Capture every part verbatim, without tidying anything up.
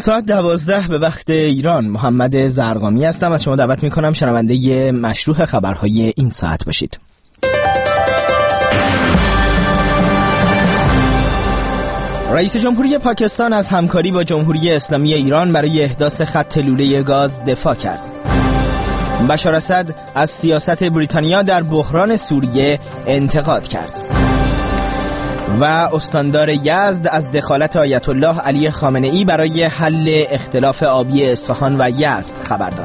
ساعت دوازده به وقت ایران. محمد زرقامی هستم. از شما دعوت میکنم شنونده مشروع خبرهای این ساعت باشید. رئیس جمهوری پاکستان از همکاری با جمهوری اسلامی ایران برای احداث خط لوله گاز دفاع کرد. بشار اسد از سیاست بریتانیا در بحران سوریه انتقاد کرد. و استاندار یزد از دخالت آیت الله علی خامنه‌ای برای حل اختلاف آبی اصفهان و یزد خبر داد.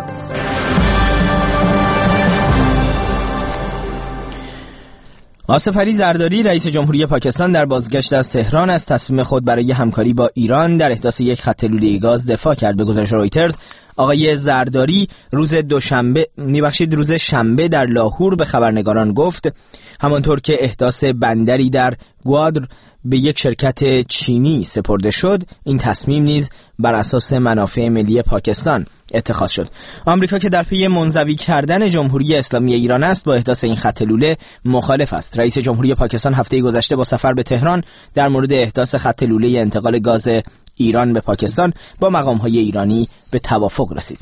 آصف علی زرداری رئیس جمهوری پاکستان در بازگشت از تهران از تصمیم خود برای همکاری با ایران در احداث یک خط لوله گاز دفاع کرد. به گزارش رویترز، آقای زرداری روز دوشنبه میبخشید روز شنبه در لاهور به خبرنگاران گفت همانطور که احداث بندری در گوادر به یک شرکت چینی سپرده شد، این تصمیم نیز بر اساس منافع ملی پاکستان اتخاذ شد. آمریکا که در پی منزوی کردن جمهوری اسلامی ایران است، با احداث این خط لوله مخالف است. رئیس جمهوری پاکستان هفته گذشته با سفر به تهران در مورد احداث خط لوله انتقال گاز ایران به پاکستان با مقام‌های ایرانی به توافق رسید.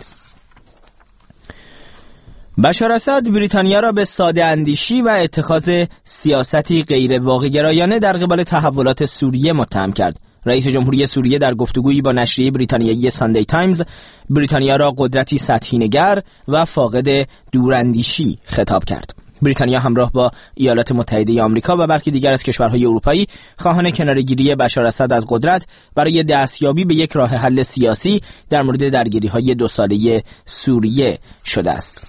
بشار اسد بریتانیا را به ساده اندیشی و اتخاذ سیاستی غیر واقع‌گرایانه در قبال تحولات سوریه متهم کرد. رئیس جمهوری سوریه در گفتگویی با نشریه بریتانیایی ساندی تایمز بریتانیا را قدرتی سطحی نگر و فاقد دوراندیشی خطاب کرد. بریتانیا همراه با ایالات متحده آمریکا و برخی دیگر از کشورهای اروپایی خواهان کناره‌گیری بشار اسد از قدرت برای دستیابی به یک راه حل سیاسی در مورد درگیری‌های دو ساله سوریه شده است.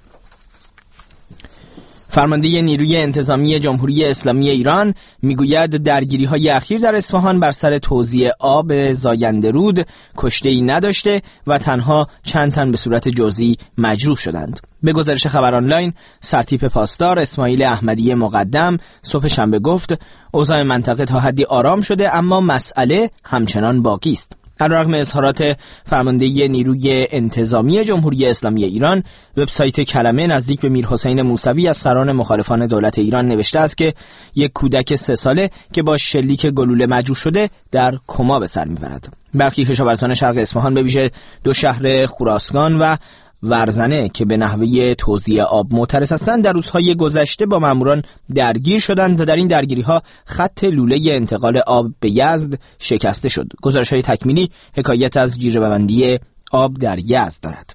فرمانده نیروی انتظامی جمهوری اسلامی ایران میگوید درگیری‌های اخیر در اصفهان بر سر توزیع آب زاینده رود کشته‌ای نداشته و تنها چند تن به صورت جزئی مجروح شدند. به گزارش خبر آنلاین، سرتیپ پاسدار اسماعیل احمدی مقدم صبح شنبه گفت اوضاع منطقه تا حدی آرام شده، اما مسئله همچنان باقی است. علیرغم اظهارات فرمانده نیروی انتظامی جمهوری اسلامی ایران، وبسایت کلمه نزدیک به میرحسین موسوی از سران مخالفان دولت ایران نوشته است که یک کودک سه ساله که با شلیک گلوله مجروح شده در کما به سر میبرد. برخی کشاورزان شرق اصفهان به ویژه دو شهر خراسان و ورزنه که به نحوه توزیع آب معترض هستند در روزهای گذشته با ماموران درگیر شدند و در این درگیری‌ها خط لوله انتقال آب به یزد شکسته شد. گزارش‌های تکمیلی حکایت از جیره‌بندی آب در یزد دارد.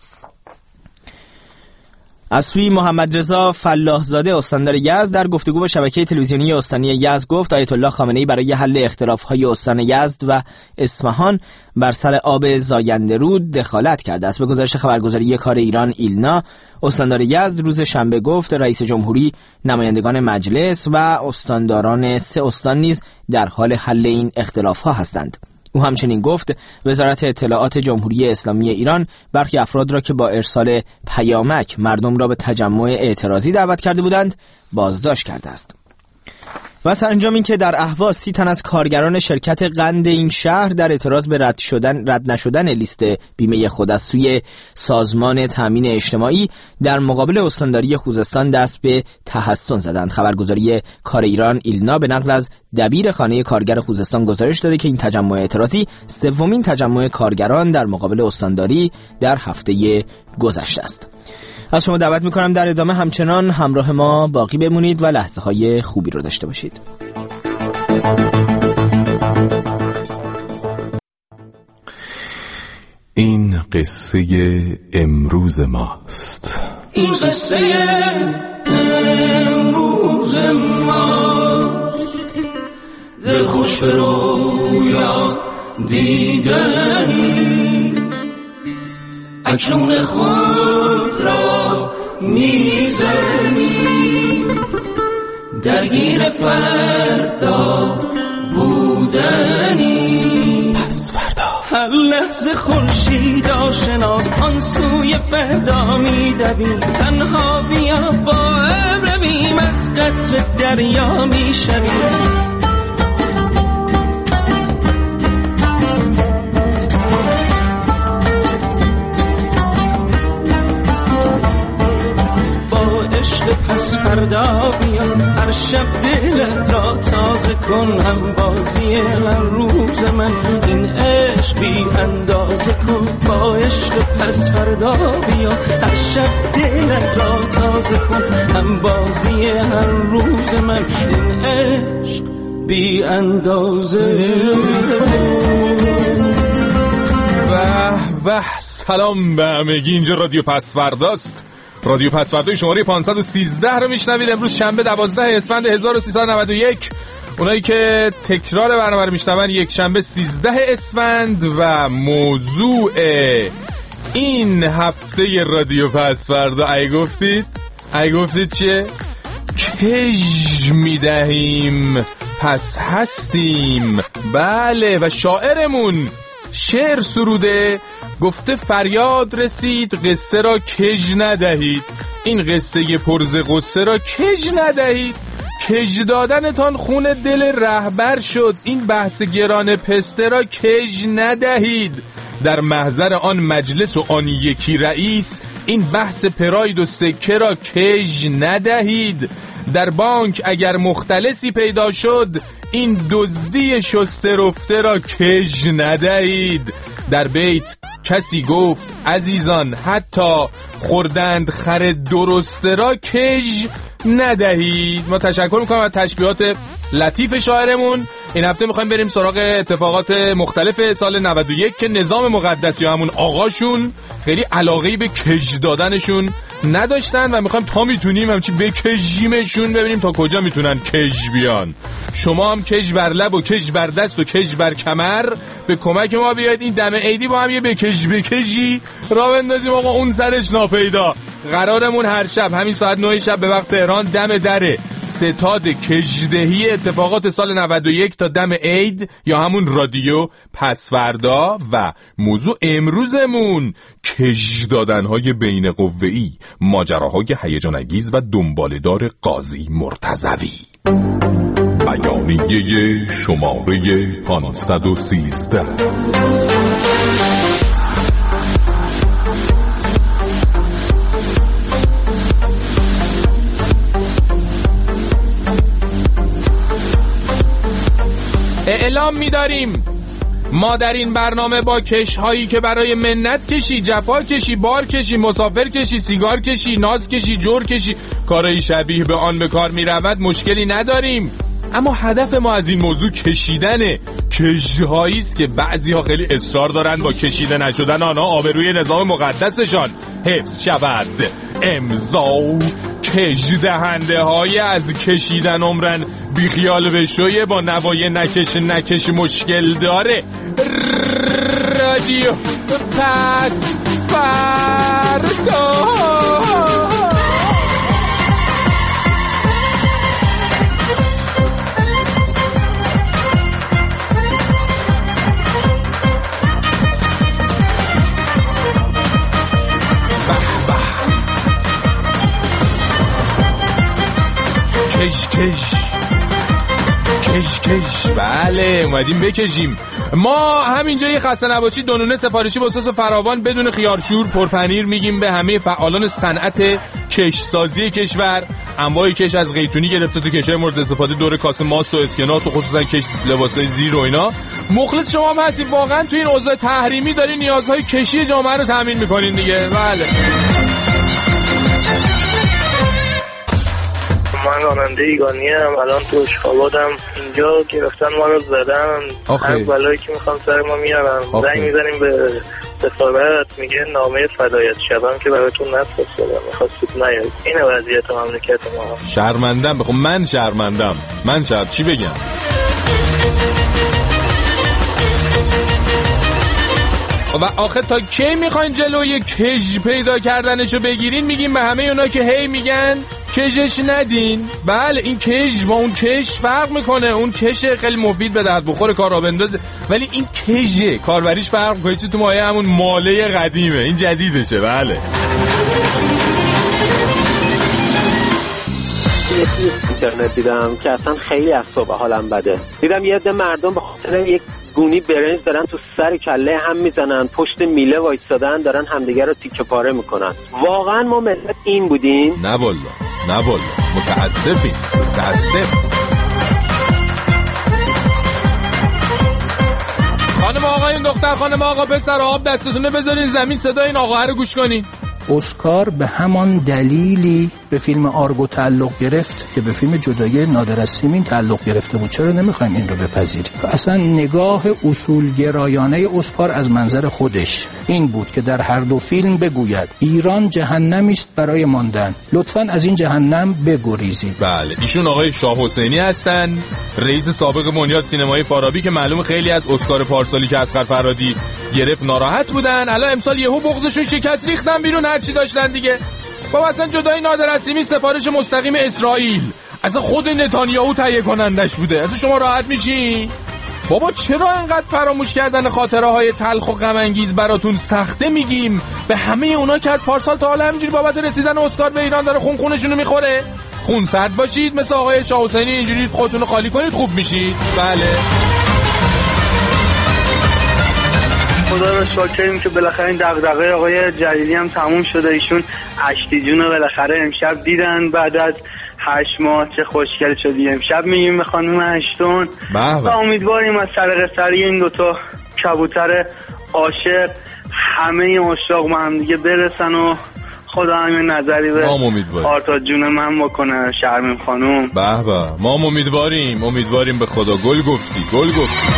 از سوی محمد رضا فلاحزاده استاندار یزد در گفتگو با شبکه تلویزیونی استانی یزد گفت آیت الله خامنه‌ای برای حل اختلاف‌های استان یزد و اصفهان بر سر آب زاینده رود دخالت کرده است. به گزارش خبرگزاری کار ایران ایلنا، استاندار یزد روز شنبه گفت رئیس جمهوری، نمایندگان مجلس و استانداران سه استان نیز در حال حل این اختلاف‌ها هستند. او همچنین گفت وزارت اطلاعات جمهوری اسلامی ایران برخی افراد را که با ارسال پیامک مردم را به تجمع اعتراضی دعوت کرده بودند بازداشت کرده است. و سرانجام این که در اهواز سی تن از کارگران شرکت قند این شهر در اعتراض به رد شدن رد نشدن لیست بیمه خود از سوی سازمان تامین اجتماعی در مقابل استانداری خوزستان دست به تحصن زدند. خبرگزاری کار ایران ایلنا به نقل از دبیر خانه کارگر خوزستان گزارش داده که این تجمع اعتراضی سومین تجمع کارگران در مقابل استانداری در هفته گذشته است. از شما دعوت میکنم در ادامه همچنان همراه ما باقی بمونید و لحظه های خوبی رو داشته باشید. این قصه امروز ماست. این قصه امروز ماست. دل خوش به رویا دیدنی، اکنون خود را میزنی، درگیر فردا بودنی. پس فردا هر لحظه خورشید آشناست، آن سوی فردا میدویم، تنها بیا با ابر رویم، از قطر دریا میشویم. پس فردا بیا، هر شب دلت را تازه کن، هم بازی هر روز من این عشق بی اندازه کن، با عشق پس فردا بیا، هر شب دلت را تازه کن، هم بازی هر روز من این عشق بی اندازه. به به، سلام به همگی، اینجا رادیو پسورداست. رادیو پسوردای شماره پانصد و سیزده رو میشنوید. امروز شنبه دوازده اسفند هزار و سیصد و نود و یک. اونایی که تکرار برنامه رو میشنون، یک شنبه سیزده اسفند و موضوع این هفته رادیو پسوردا ای گفتید ای گفتید چیه؟ کژ میدهیم پس هستیم. بله، و شاعرمون شعر سروده، گفته فریاد رسید قصه را کژ ندهید، این قصه پرز قصه را کژ ندهید، کژ دادنتان خون دل رهبر شد، این بحث گران پسته را کژ ندهید، در محضر آن مجلس و آن یکی رئیس، این بحث پراید و سکه را کژ ندهید، در بانک اگر مختلسی پیدا شد، این دزدی شسته رفته را کژ ندهید، در بیت کسی گفت عزیزان حتی خوردند خر درسته را کژ ندهید. ما تشکر میکنم از تشبیهات لطیف شاعرمون. این هفته میخوایم بریم سراغ اتفاقات مختلف سال نود و یک که نظام مقدس یا همون آقاشون خیلی علاقه‌ای به کژ دادنشون نداشتن و میخوایم تا میتونیم همچی بکژیمشون، ببینیم تا کجا میتونن کژ بیان. شما هم کژ بر لب و کژ بر دست و کژ بر کمر به کمک ما بیاید این دم عیدی با هم یه بکژ بکژی را بندازیم آقا اون سرش ناپیدا. قرارمون هر شب همین ساعت نه شب به وقت تهران دم در ستاد کژدهی اتفاقات سال نود و یک تا دم عید یا همون رادیو پسوردا و موضوع امروزمون کژ دادن‌های بین قوه‌ای، ماجراهای هیجان انگیز و دنباله‌دار قاضی مرتضوی. بیانیه شماره پانصد و سیزده. اعلام می‌داریم ما در این برنامه با کش‌هایی که برای منت کشی، جفا کشی، بار کشی، مسافر کشی، سیگار کشی، ناز کشی، جور کشی، کارهای شبیه به آن به کار می‌رود مشکلی نداریم، اما هدف ما از این موضوع کشیدن کژهایی است که بعضی‌ها خیلی اصرار دارند با کشیده نشدن آنها آبروی نظام مقدسشان حفظ شود. امضا کژ دهنده های از کشیدن عمرن بیخیال بشویه، با نوای نکش نکش مشکل داره. رادیو پس فردا. کش کش کش کش. بله اومدیم بکشیم. ما همینجا یه خسته نباشید دونونه سفارشی با سس فراوان بدون خیارشور پرپنیر میگیم به همه فعالان صنعت کش سازی کشور. انواع کش از قیتونی گرفته تو کشای مورد استفاده دور کاسه ماست و اسکناس و خصوصا کش لباسای زیر و اینا. مخلص شما هم هستید واقعا تو این اوضاع تحریمی دارین نیازهای کشی جامعه رو تامین میکنین دیگه. بله من راننده ایگانی هم الان تو اشخابادم، اینجا گرفتن ما رو زدن، هر بلایی که میخوام سر ما میارن. زنگ میزنیم به سفارت میگه نامه فدایت شبم که براتون نفرستادم میخواستید نیاد. این وضعیت مملکت ما. شرمندم. بخون من شرمندم. من شرم چی بگم؟ و آخه تا کی میخواین جلوی کژ پیدا کردنشو بگیرین؟ میگیم به همه اونا که هی میگن کژش ندین. بله این کژ با اون کش فرق میکنه. اون کش خیلی مفید به درد بخور کار را بندازه، ولی این کژه کاربریش فرق میکنه. چی تو مایه همون ماله قدیمه، این جدیدشه. بله اینترنت دیدم که اصلا خیلی اعصاب حالم بده. دیدم یه عده مردم به خاطر یک گونی برنج دارن تو سر کله هم میزنن، پشت میله وایسادن دارن همدیگه رو تیکه پاره میکنن. واقعا ما ملت این بودیم؟ نه والله نه والله متاسفیم متاسف. خانم آقایون، دختر خانم آقا پسر آب دستتونه بذارین زمین، صدای این آقا رو گوش کنین. اسکار به همان دلیلی به فیلم آرگو تعلق گرفت که به فیلم جدایی نادر از سیمین تعلق گرفته بود. چرا نمیخوایم این رو بپذیریم؟ اصلا نگاه اصولگرایانه اسکار از منظر خودش این بود که در هر دو فیلم بگوید ایران جهنمی است برای ماندن، لطفاً از این جهنم بگریزید. بله، ایشون آقای شاه حسینی هستن، رئیس سابق بنیاد سینمایی فارابی که معلوم خیلی از اسکار پارسالی که اصغر فرهادی گرفت ناراحت بودن. الان امسال یهو بغضشون شکست، ریختن بیرون هرچی داشتن دیگه. بابا اصلا جدای نادر از سیمین سفارش مستقیم اسرائیل، اصلا خود نتانیاهو تهیه کنندش بوده. اصلا شما راحت میشین؟ بابا چرا انقدر فراموش کردن خاطره های تلخ و غم انگیز براتون سخته میگیم؟ به همه اونا که از پارسال تا حالا همینجوری بابت رسیدن اسکار به ایران داره خون خونشونو میخوره. خون سرد باشید، مثل آقای شاه حسینی اینجوری خودتون رو خالی کنید خوب میشید. بله خدا رو شاکریم که بالاخره این دغدغه آقای جلیلی هم تموم شده. ایشون اشتی جون رو بالاخره امشب دیدن بعد از هشت ماه. چه خوشگل شدی. امشب میگیم به خانم اشتون و امیدواریم از سرق سری این دوتا کبوتر عاشق همه عاشق ما هم دیگه برسن و خدا همین نظری به آرتا جون من بکنه. شرمیم خانوم. به به، ما امیدواریم امیدواریم به خدا. گل گفتی گل گفتی.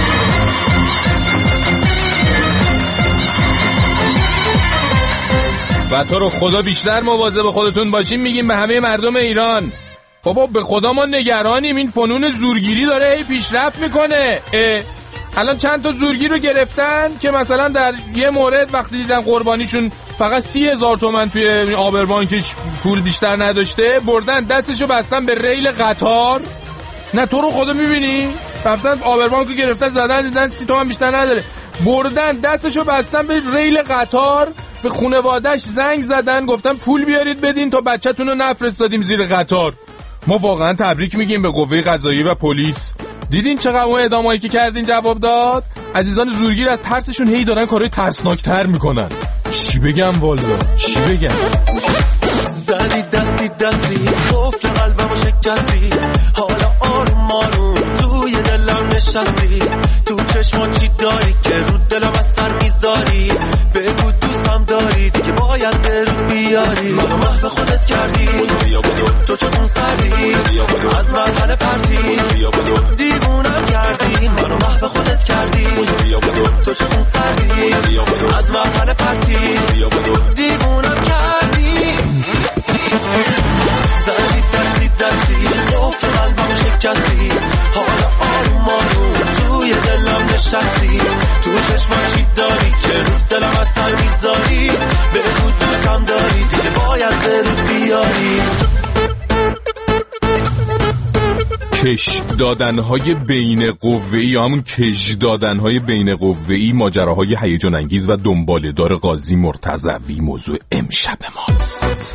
و تو رو خدا بیشتر مواظب خودتون باشیم میگیم به همه مردم ایران. بابا به خدا ما نگرانیم، این فنون زورگیری داره هی پیشرفت میکنه. الان چند تا زورگیر رو گرفتن که مثلا در یه مورد وقتی دیدن قربانیشون فقط سی هزار تومن توی آبربانکش پول بیشتر نداشته، بردن دستشو بستن به ریل قطار. نه تو رو خدا میبینی؟ رفتن آبربانکو گرفتن زدن دیدن سی تومن بیشتر نداره، بردن دستشو بستن به ریل قطار. به خانواده‌اش زنگ زدن گفتن پول بیارید بدین تا بچه‌تون رو نفرستادیم زیر قطار. ما واقعا تبریک میگیم به قوه قضاییه و پلیس. دیدین چقدر اون اعدامایی که کردین جواب داد؟ عزیزان زورگیر از ترسشون هی دارن کارهای ترسناکتر میکنن. چی بگم والا چی بگم؟ زدی دستی دستی قفل قلبمو شکستی، حالا آروم آروم توی دلم نشستی، تو چشما چی داری که رو دلم از سر میذاری؟ بگو دوستم داری دیگه باید برود بیاری. منو محو خودت کردی تو چه خون سردی از مرحله پرتی، دیوونم کردی. منو محو خودت کردی تو چه خون سردی از مرحله پرتی، دیوونم کردی. زدی دستی دستی قفل قلبم شکستی، حالا آروم آروم توی دلم نشستی، تو چشما چی داری که رو دلم از سر میذاری؟ بگو دوستم داری دیگه باید برود بیاری. کش دادنهای بین قوه‌ای، همون کش دادنهای بین قوه‌ای، ماجراهای هیجان انگیز و دنباله‌دار قاضی مرتضوی موضوع امشب ماست.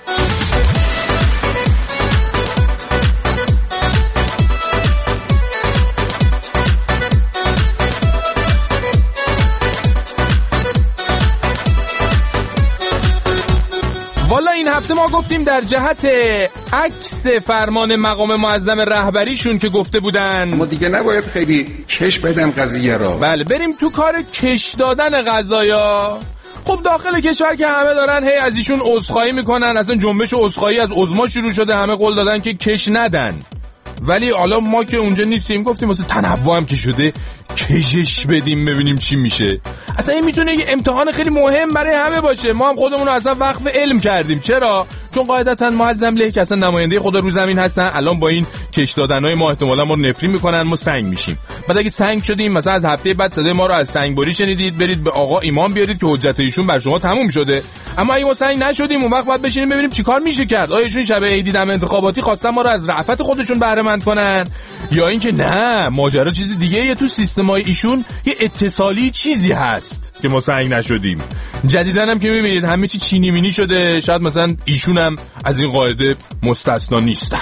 والا این هفته ما گفتیم در جهت عکس فرمان مقام معظم رهبریشون که گفته بودن ما دیگه نباید خیلی کش بدن قضیه را. بله بریم تو کار کش دادن قضایا. خب داخل کشور که همه دارن هی از ایشون عذرخواهی میکنن، اصلا جنبش عذرخواهی از عظما شروع شده، همه قول دادن که کش ندن. ولی حالا ما که اونجا نیستیم گفتیم واسه تنوع هم که شده کشش بدیم ببینیم چی میشه. اصلا این میتونه یه امتحان خیلی مهم برای همه باشه. ما هم خودمون رو اصلا وقف علم کردیم. چرا؟ چون قاعدتا معظم له که اصلا نماینده خدا رو زمین هستن، الان با این کش دادنای ما احتمالاً ما رو نفرین میکنن، ما سنگ میشیم. بعد اگه سنگ شدیم مثلا از هفته بعد صدای ما رو از سنگبری شنیدید، برید به آقا ایمان بیارید که حجت ایشون بر شما تموم شده. اما اگه ما سنگ نشدیم اون وقت باید بشینیم ببینیم چیکار میشه کرد. آیا ایشون شب عید دم انتخاباتی خواستن ما رو از رأفت خودشون بهره مند کنن، یا اینکه نه ماجرا چیز دیگه یه تو سیستمای ایشون یه اتصالی چیزی هست که ما سنگ نشدیم. جدیدن هم که میبینید همه چی چینی مینی شده، شاید مثلا ایشون هم از این قاعده مستثنا نیستن.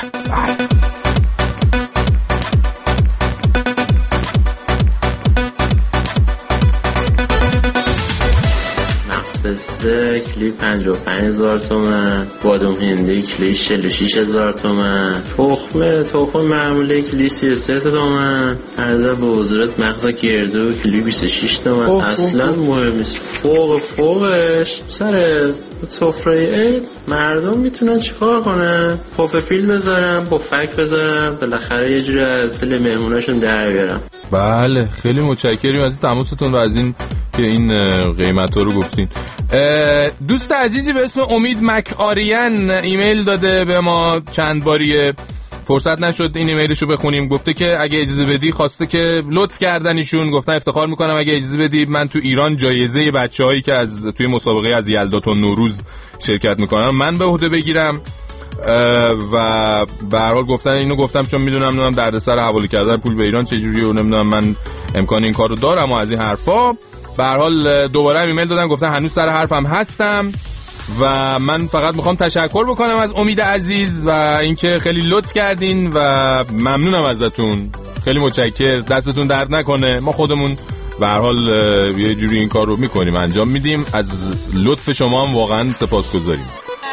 نقص سه کیلویی پنجاه و پنج هزار تومن، بادام هندی کیلویی چهل و شش هزار تومن، تخمه تخم معمولی کیلویی سی و سه تومن، عرضه به حضورت مغز گردو کیلویی بیست و شش تومن. اوه اصلا اوه. مهم نیست. فوق فوقش سر سفره عید مردم میتونن چیکار کنن؟ پف فیل بذارن، پفک بذارن، بالاخره یه جوری از دل مهموناشون در بیارن. بله خیلی متشکریم از تماستون و از این که این قیمتا رو گفتین. دوست عزیزی به اسم امید مک آریان ایمیل داده به ما چند باریه، فرصت نشد این ایمیلشو بخونیم. گفته که اگه اجازه بدی، خواسته که لطف کردن ایشون، گفتن افتخار میکنم اگه اجازه بدی من تو ایران جایزه بچه‌هایی که از توی مسابقه از یلدا تا نوروز شرکت میکنن من به عهده بگیرم و به هر حال گفتن اینو گفتم چون میدونم نمیدونم دردسر حواله کردن پول به ایران چجوریه و نمیدونم من امکان این کارو دارم و از این حرفا. به هر حال دوباره ایمیل دادن گفتن هنوز سر حرفم هستم و من فقط میخوام تشکر بکنم از امید عزیز و اینکه خیلی لطف کردین و ممنونم ازتون، خیلی متشکر، دستتون درد نکنه. ما خودمون به هر حال یه جوری این کار رو میکنیم، انجام میدیم. از لطف شما هم واقعا سپاسگزاریم.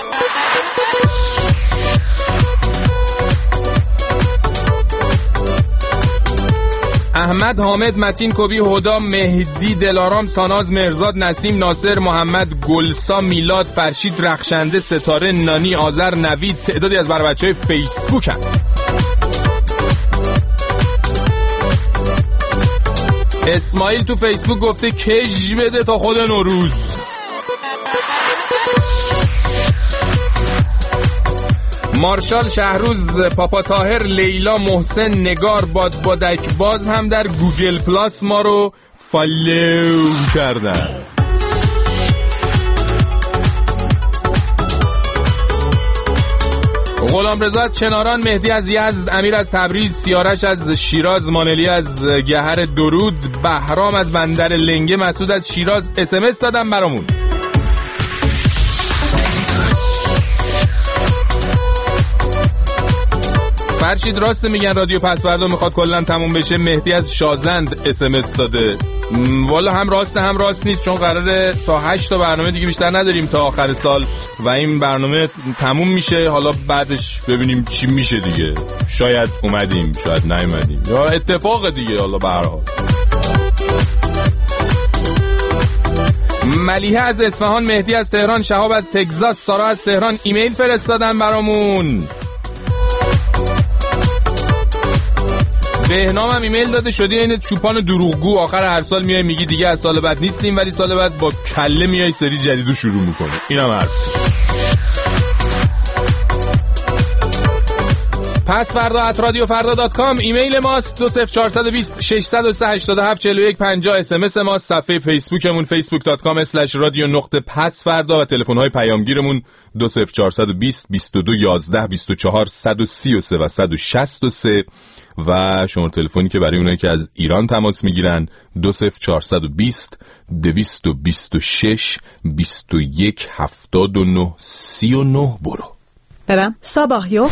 احمد، حامد، متین، کبی، هدا، مهدی، دلارام، ساناز، مرزاد، نسیم، ناصر، محمد، گلسا، میلاد، فرشید، رخشنده، ستاره، نانی، آذر، نوید تعدادی از بر بچه‌های فیسبوک هم. اسماعیل تو فیسبوک گفته کج بده تا خود نوروز. مارشال، شهروز، پاپا طاهر، لیلا، محسن، نگار، بادبادک باز هم در گوگل پلاس ما رو فالو کردن. غلامرضا چناران، مهدی از یزد، امیر از تبریز، سیارش از شیراز، مانلی از گهر درود، بهرام از بندر لنگه، مسعود از شیراز اس ام اس دادم برامون. فرشید راست میگن رادیو پس فردا میخواد کلا تموم بشه. مهدی از شازند اس ام اس داده. والا هم راست هم راست نیست چون قراره تا هشت تا برنامه دیگه بیشتر نداریم تا آخر سال و این برنامه تموم میشه. حالا بعدش ببینیم چی میشه دیگه. شاید اومدیم شاید نیومدیم یا اتفاق دیگه. حالا به هر حال ملیحه از اصفهان، مهدی از تهران، شهاب از تگزاس، سارا از تهران ایمیل فرستادن برامون. بهنام هم ایمیل داده شدی این چوپان دروغگو، آخر هر سال میای میگی دیگه از سال بعد نیستیم ولی سال بعد با کله میای سری جدیدو شروع میکنه. اینم حرف. پس فردا ات رادیو فردا دات کام ایمیل ماست. دو صفر چهار دو صفر شش صفر سه هشت هفت چهار یک پنجاه اس ام اس ماست. صفحه فیسبوکمون فیسبوک دات کام اسلش رادیو نقطه پس فردا و تلفن های پیامگیرمون دو صفر چهار دو صفر بیست و دو یازده بیست و چهار صد و سی و سه و صد و شصت و سه و شماره تلفنی که برای اونایی که از ایران تماس میگیرن دو صفر چهار دو صفر دویست و بیست و شش بیست و یک هفتاد و نه سی و نه. برو برم ساباهیو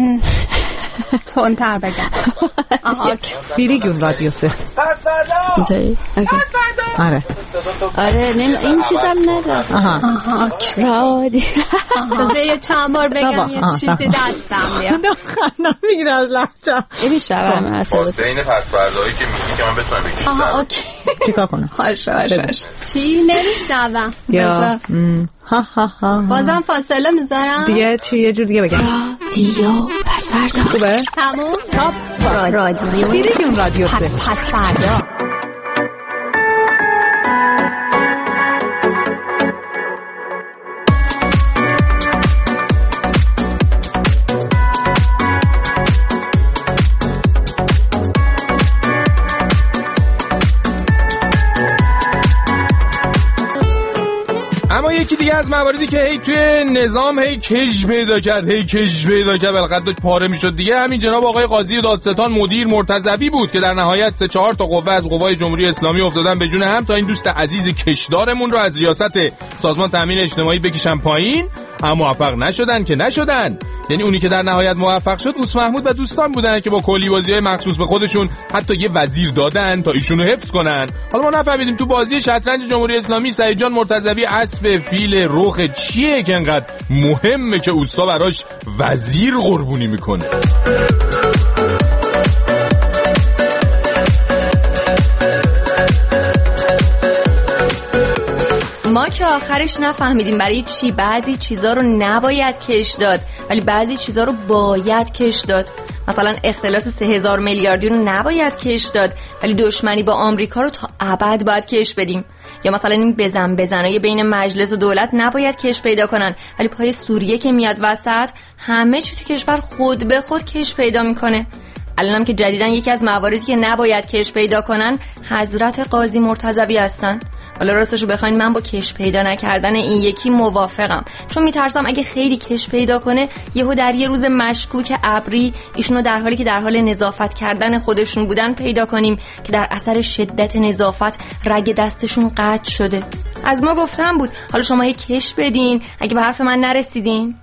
تونتر بگم. آها بیریگون رادیو سه پس فردا پس فردا. آره آره این چیزم نداره. آها آها رادیو تازه یه چند بار بگم یه چیزی دستم بیاد. خندم میگیره از لحجم. این شبم اصلا بین پس فردایی که میگی که من بتونم بگم. آها اوکی چیکار کنم؟ هاش هاش چی نمیشنوم. یا ها ها ها بازم فاصله میذارم دیگه. چی یه جور دیگه بگم. رادیو پس فردا. خوبه؟ تموم. ساب رادیو بیریگون رادیو سه پس فردا. یکی دیگه از مواردی که هی توی نظام هی کج پیدا کرد هی کج پیدا کرد بلقد داشت پاره میشد دیگه، همین جناب آقای قاضی دادستان مدیر مرتضوی بود که در نهایت سه چهار تا قوه از قوای جمهوری اسلامی افتادن به جون هم تا این دوست عزیز کشدارمون رو از ریاست سازمان تامین اجتماعی بکشن پایین. هم موفق نشدن که نشدن. یعنی اونی که در نهایت موفق شد اوس محمود و دوستان بودن که با کلی بازی‌های مخصوص به خودشون حتی یه وزیر دادن تا ایشونو حفظ کنن. حالا ما نفهمیدیم تو بازی شطرنج جمهوری اسلامی سعید جان مرتضوی اسب فیل رخ چیه که انقدر مهمه که اوسا براش وزیر قربونی میکنه. ما که آخرش نفهمیدیم برای چی بعضی چیزا رو نباید کش داد ولی بعضی چیزا رو باید کش داد. مثلا اختلاس سه هزار میلیاردی رو نباید کش داد ولی دشمنی با آمریکا رو تا ابد باید کش بدیم. یا مثلا این بزن بزنای بین مجلس و دولت نباید کش پیدا کنن ولی پای سوریه که میاد وسط همه چی تو کشور خود به خود کش پیدا میکنه. الانم که جدیدن یکی از مواردی که نباید کش پیدا کنن حضرت قاضی مرتضوی هستن. حالا راستشو بخواین من با کش پیدا نکردن این یکی موافقم، چون میترسم اگه خیلی کش پیدا کنه یهو در یه روز مشکوک ابری ایشونو در حالی که در حال نظافت کردن خودشون بودن پیدا کنیم که در اثر شدت نظافت رگ دستشون قطع شده. از ما گفتم بود، حالا شما هی کش بدین اگه به حرف من نرسیدین.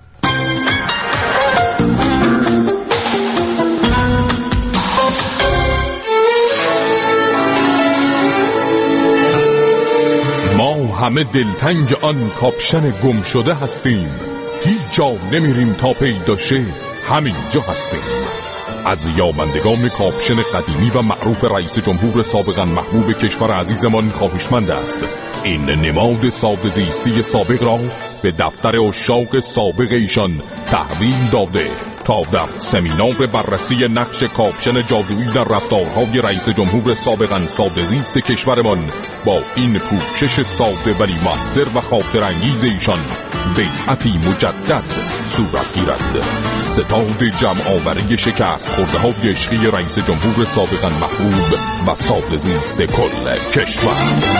همه دلتنگ آن کاپشن گم شده هستیم، هیچ جا نمیریم تا پیدا شه همین جا هستیم. از یابندگان کاپشن قدیمی و معروف رئیس جمهور سابقا محبوب کشور عزیزمان خواهشمند است این نماد ساده زیستی سابق را به دفتر عشاق سابق ایشان تحویل داده تا در سمینار بررسی نقش کاپشن جادویی در رفتارهای رئیس جمهور سابقا ساده زیست کشورمان با این پوشش ساده ولی مؤثر و خاطر انگیز ایشان بیعتی مجدد صورت گیرد. ستاد جمع آوری شکست خورده های عشقی رئیس جمهور سابقا محبوب و ساده زیست کل کشور.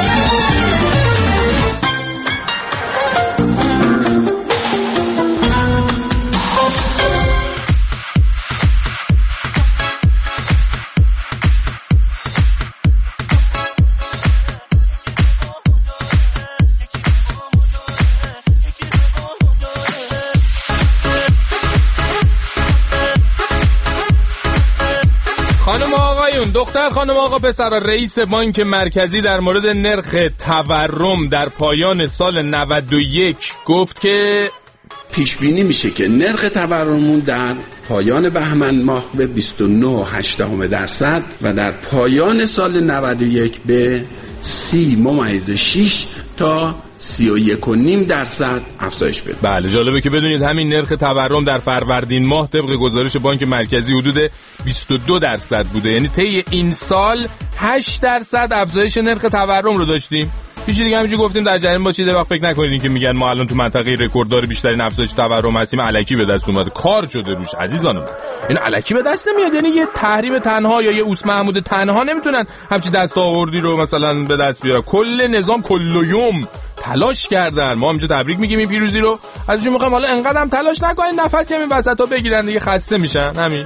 دختر خانم آقا پسر رئیس بانک مرکزی در مورد نرخ تورم در پایان سال نود و یک گفت که پیش بینی میشه که نرخ تورممون در پایان بهمن ماه به بیست و نه و هشت دهم درصد و در پایان سال نود و یک به سی ممیز شش تا سی و یک و نیم درصد افزایش بده. بله جالبه که بدونید همین نرخ تورم در فروردین ماه طبق گزارش بانک مرکزی حدود بیست و دو درصد بوده. یعنی طی این سال هشت درصد افزایش نرخ تورم رو داشتیم. هیچ دیگه همینجوری گفتیم در جریان باشید. وقت فکر نکنید که میگن ما الان تو منطقه رکورددار بیشترین افزایش تورم هستیم الکی به دست اومده. کار شده روش عزیزان من. این الکی به دست نمیاد. یعنی یه تحریم تنها یا یه اوس محمود تنها نمیتونن همچی دستاوردی رو مثلا به دست بیارن. کل نظام کل یوم تلاش کردن. ما همینجا تبریک میگیم این پیروزی رو. ازشون میخوام حالا انقدر هم تلاش نکنین نفسی همین وسطا بگیرن دیگه خسته میشن. همین.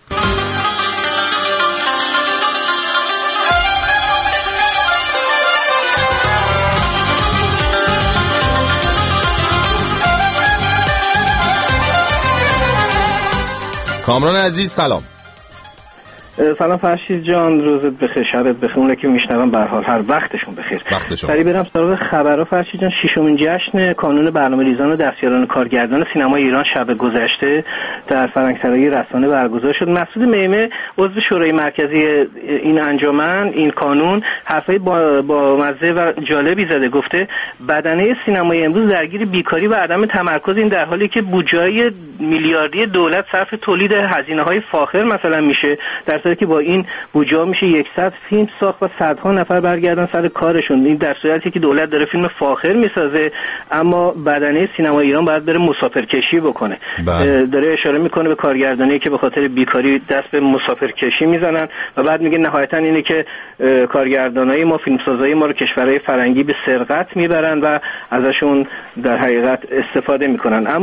کامران عزیز سلام. سلام فرشید جان، روزت بخیر، شبت بخیر. اون که میشنون به هر حال هر وقتشون بخیر. سریع برم سراغ خبرها فرشید جان. ششمین جشن کانون برنامه‌ریزان و دستیاران کارگردان سینمای ایران شب گذشته در فرنگسرای رسانه برگزار شد. مسعود میمه عضو شورای مرکزی این انجمن این کانون حرفای با با مزه و جالبی زده. گفته بدنه سینمای امروز درگیر بیکاری و عدم تمرکز، این در حالی که بودجه میلیاردی دولت صرف تولید هزینه‌های فاخر مثلا میشه، در که با این بودجه میشه صد فیلم ساخت و صدها نفر برگردن سر کارشون. این در صورتی که دولت داره فیلم فاخر میسازه اما بدنه سینما ایران باید بره مسافرکشی بکنه. داره اشاره میکنه به کارگردانی که به خاطر بیکاری دست به مسافرکشی میزنن و بعد میگه نهایتا اینه که کارگردانای ما، فیلمسازای ما رو کشورهای فرنگی به سرقت میبرن و ازشون در حقیقت استفاده میکنن. اما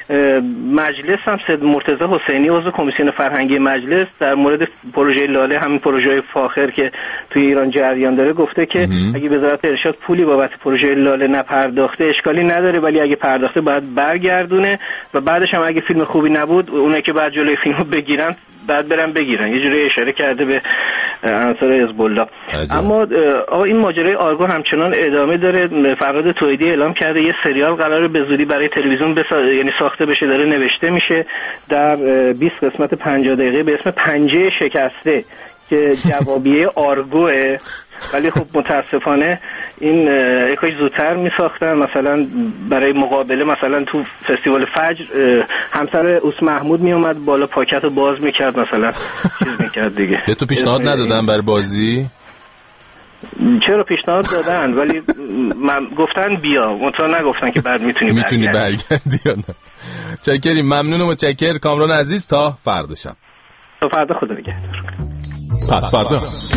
مجلس هم سید مرتضی حسینی عضو کمیسیون فرهنگی مجلس در مورد پروژه لاله، همین پروژه فاخر که توی ایران جریان داره، گفته که اگه وزارت ارشاد پولی بابت پروژه لاله نپرداخته اشکالی نداره، ولی اگه پرداخته باید برگردونه و بعدش هم اگه فیلم خوبی نبود اونایی که بعد جلوی فیلمو بگیرن بعد برن بگیرن. یه جوری اشاره کرده به عنصر حزب الله. اما این ماجرای آرگو همچنان ادامه داره. فرهاد توحیدی اعلام کرده یه سریال قراره به زودی برای تلویزیون بسا... یعنی ساخته بشه، داره نوشته میشه در بیست قسمت پنجاه دقیقه به اسم پنجه شکسته که جوابیه آرگوه، ولی خب متاسفانه این یکاش زودتر می ساختن. مثلا برای مقابله مثلا تو فستیوال فجر همسر اوس محمود می اومد بالا پاکت رو باز می کرد، مثلا چیز می کرد دیگه. به تو پیشنهاد ندادن برای بازی؟ چرا پیشنهاد دادن ولی من گفتن بیا، منتها نگفتن که بعد میتونی برگردی. میتونی برگردی یا نه. چکریم، ممنون و متشکر کامران عزیز. تا فردا شب. تا فردا، خدا نگهدار. پس فردا.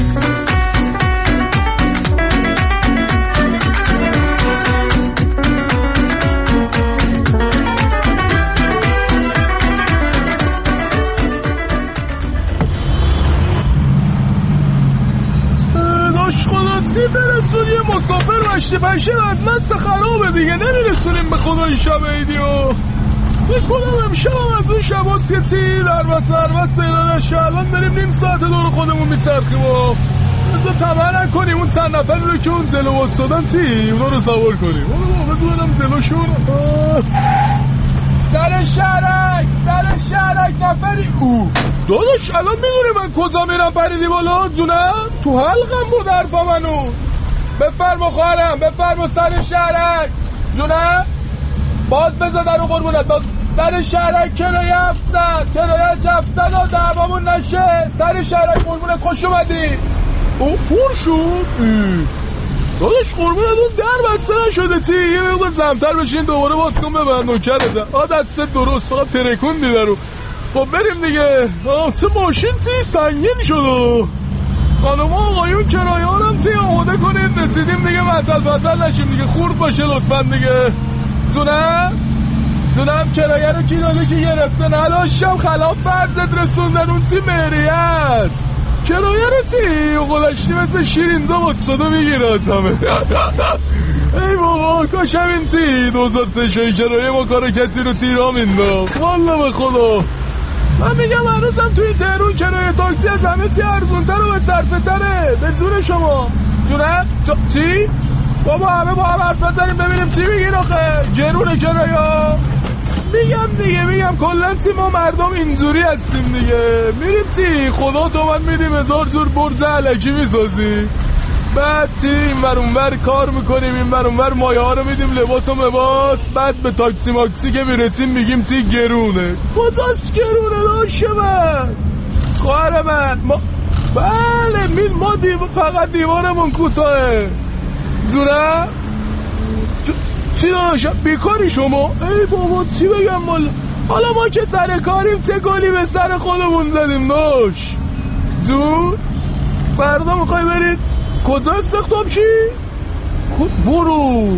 داش خداتی برسون، یه مسافر مشتی پشه از من سه خرابه دیگه، نمیرسونیم به خدای شب ایدیو. فکر کنم امشب هم از اون شباست که تی در بس بربس پیدا نشه. الان داریم نیم ساعت دور خودمون میچرخیم و بذار طمع نکنیم اون چند نفر رو که اون جلو وستادن تی اونا رو سوار کنیم. بذار برم جلوشون. سر شهرک سر شهرک نفری. او داداش الان میدونی من کجا میرم پریدی بالا جونم؟ تو حلقم بود حرفا منو. بفرما خواهرم، بفرما سر شهرک جونم. باز بذار در رو قربونت. باز سر شهرک کرایه هفتصد، کرایه هفتصد ها دعوامون نشه. سر شهرک قربونت خوش اومدی. او پر شد. داداش قربونت اون در بسته نشده تی، یه مقدار زمتر بشین دوباره باز کن ببند نوکرت. آ دستت درست فقط ترکون دیده رو. خب بریم دیگه. آه چه ماشین تی سنگین شد. خانم آقایون کرایه ها هم تی آماده کنین، رسیدیم دیگه. معطل معطل نشیم دیگه، خورد باشه لطفا دیگه. جونم جونم کرایه رو کی داده که گرفته؟ نلاشم خلاف فرضت رسوندن اون تی مهریه است. کرایه رو تی قلشتی مثل شیرینزا وستاده میگیره از همه. ای بابا کاش همین تی دو هزار و سه شایی کرایه ما کار کسی رو تی را مینداخت. والا به خدا من میگم هنوزم توی تهرون کرایه تاکسی از همه تی ارزونتر و به صرفه تره. به جون شما جونم چی؟ بابا همه با هم حرف نزنیم ببینیم چی میگین آخه. گرونه کرایه. میگم دیگه میگم کلا تی ما مردم اینجوری هستیم دیگه. میریم تی خدا تو من میدیم هزار جور برز علکی میسازیم، بعد تی این ور اون ور کار میکنیم، این ور اون ور مایه ها رو میدیم لباس و مباس، بعد به تاکسی ماکسی که میرسیم میگیم تی گرونه. کجاست گرونه داشه من خواهر من ما... بله میل ما دیو... فقط دیوارمون کوتاهه جونه. چی داشت بیکاری شما؟ ای بابا چی بگم مال حالا ما که سر کاریم چه گلی به سر خودمون زدیم داش جون. فردا میخوای برید کجا استخدام شی؟ برو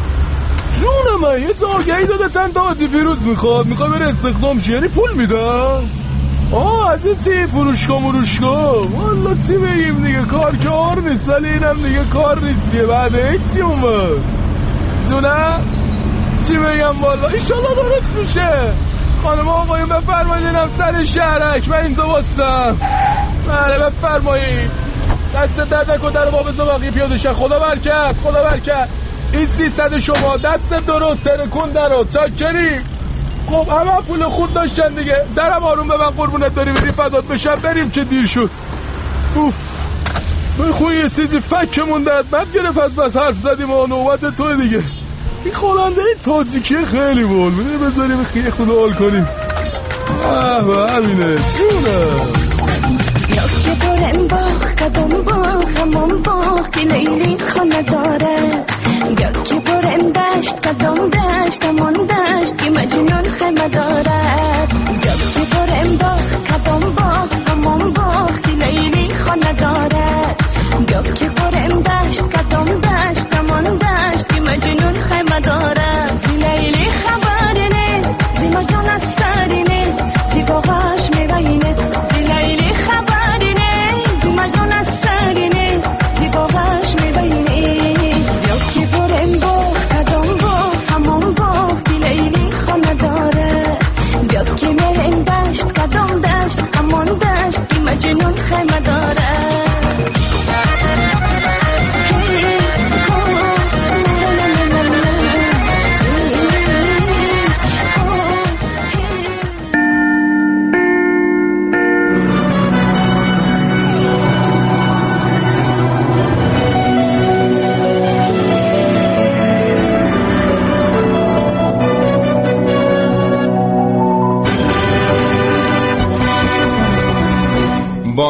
جون من یه آگهی داده چند تا حاجی فیروز میخواد، میخوای بری استخدام شی یعنی پول میدم. آه از این تی فروشگاه مروشگاه. والا چی بگیم دیگه، کار کار نیست ولی اینم دیگه کار نیستیه. بعد هیچی اومد جونه. چی بگم والا ایشالله درست میشه. خانم آقایون بفرمایید سر شهرک من اینجا واسم. بله بفرمایید. دست درد نکن در باب زباقی پیاده شه. خدا برکت خدا برکت. این سیصد شما دست درست ترکون درو چاکری. خب همه پول خود داشتن دیگه. درم آروم به من قربونت داری بری فدات بشم. بریم که دیر شد. اوف بخوی یه چیزی فکمون درد من گرفت از بس حرف زدیم و نوبت توی دیگه. این خالنده این تاجیکیه خیلی بول میده بذاریم خیلی خونه حال کنیم. اه و همینه جونه. یا که دارم باخ قدم باخ همون باخ که لیلی خانه داره. یا که برم دشت قدم دشت همون دشت که مجنون خیمه دارد. یا که برم باخ قدم باخ همون باخ که لیلی خانه دارد. یا که برم دشت قدم دشت همون دشت که مجنون خیمه دارد. زی لیلی خبر نه زی مجنون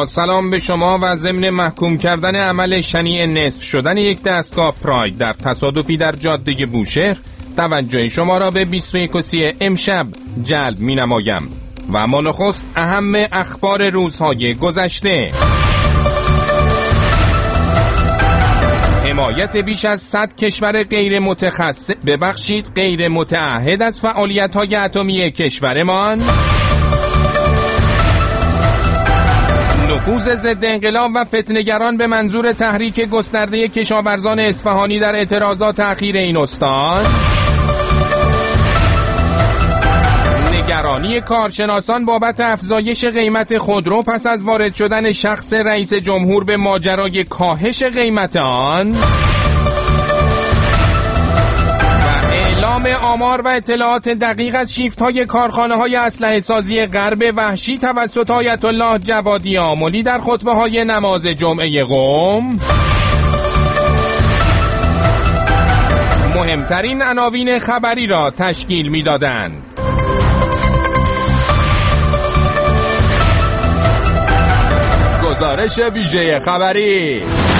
با سلام به شما و ضمن محکوم کردن عمل شنیع نصف شدن یک دستگاه پراید در تصادفی در جاده بوشهر، توجه شما را به بیست و یک و سی امشب جلب می نمایم و اما نخست اهم اخبار روزهای گذشته. حمایت بیش از صد کشور غیر متخصص ببخشید غیر متعهد از فعالیت‌های اتمی کشورمان، نفوذ ضد انقلاب و فتنه‌گران به منظور تحریک گسترده کشاورزان اصفهانی در اعتراضات اخیر این استان، نگرانی کارشناسان بابت افزایش قیمت خودرو پس از وارد شدن شخص رئیس جمهور به ماجرای کاهش قیمت آن، و اعلام آمار و اطلاعات دقیق از شیفت‌های کارخانه‌های اسلحه سازی غرب وحشی توسط آیت الله جوادی آملی در خطبه‌های نماز جمعه قم. مهمترین عناوین خبری را تشکیل می‌دادند. گزارش ویژه خبری.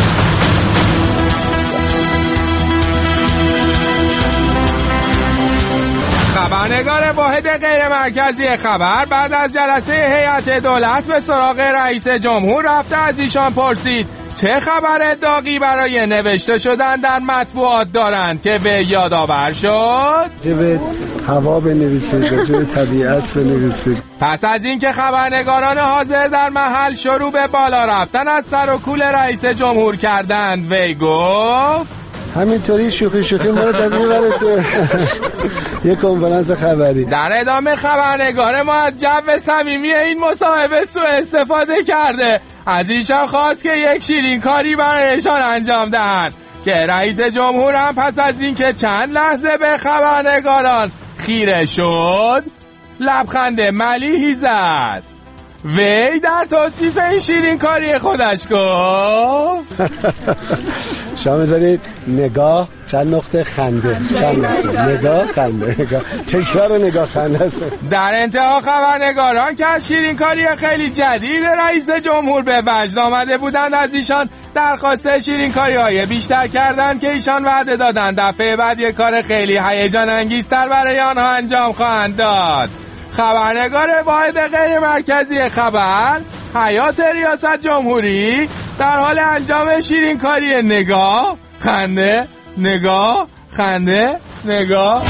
خبرنگار واحد غیر مرکزی خبر بعد از جلسه هیئت دولت به سراغ رئیس جمهور رفته از ایشان پرسید چه خبر داغی برای نوشته شدن در مطبوعات دارند که به یادآور شد؟ جبه هوا بنویسید، جبه طبیعت بنویسید. پس از اینکه خبرنگاران حاضر در محل شروع به بالا رفتن از سر و کول رئیس جمهور کردند، وی گفت همینطوری شوخی شوخی ما رو تدریج بره تو یک کنفرانس خبری. در ادامه خبرنگار ما از جو صمیمی این مصاحبه سوء استفاده کرده، از ایشان خواست که یک شیرین کاری برایشان انجام دهند که رئیس جمهور هم پس از اینکه چند لحظه به خبرنگاران خیره شد لبخند ملیحی زد. وی در توصیف این شیرین کاری خودش گفت شما بذارید نگاه چند نقطه خنده، چند نقطه نگاه خنده، نگاه تکرار نگاه خنده است. در انتها خبرنگاران که از شیرین کاری خیلی جدید رئیس جمهور به وجد آمده بودند از ایشان درخواست شیرین کاری های بیشتر کردند که ایشان وعده دادند دفعه بعد یک کار خیلی هیجان انگیزتر برای آنها انجام خواهند داد. خبرنگار واحد غیر مرکزی خبر حیات ریاست جمهوری در حال انجام شیرین کاری نگاه خنده نگاه خنده نگاه.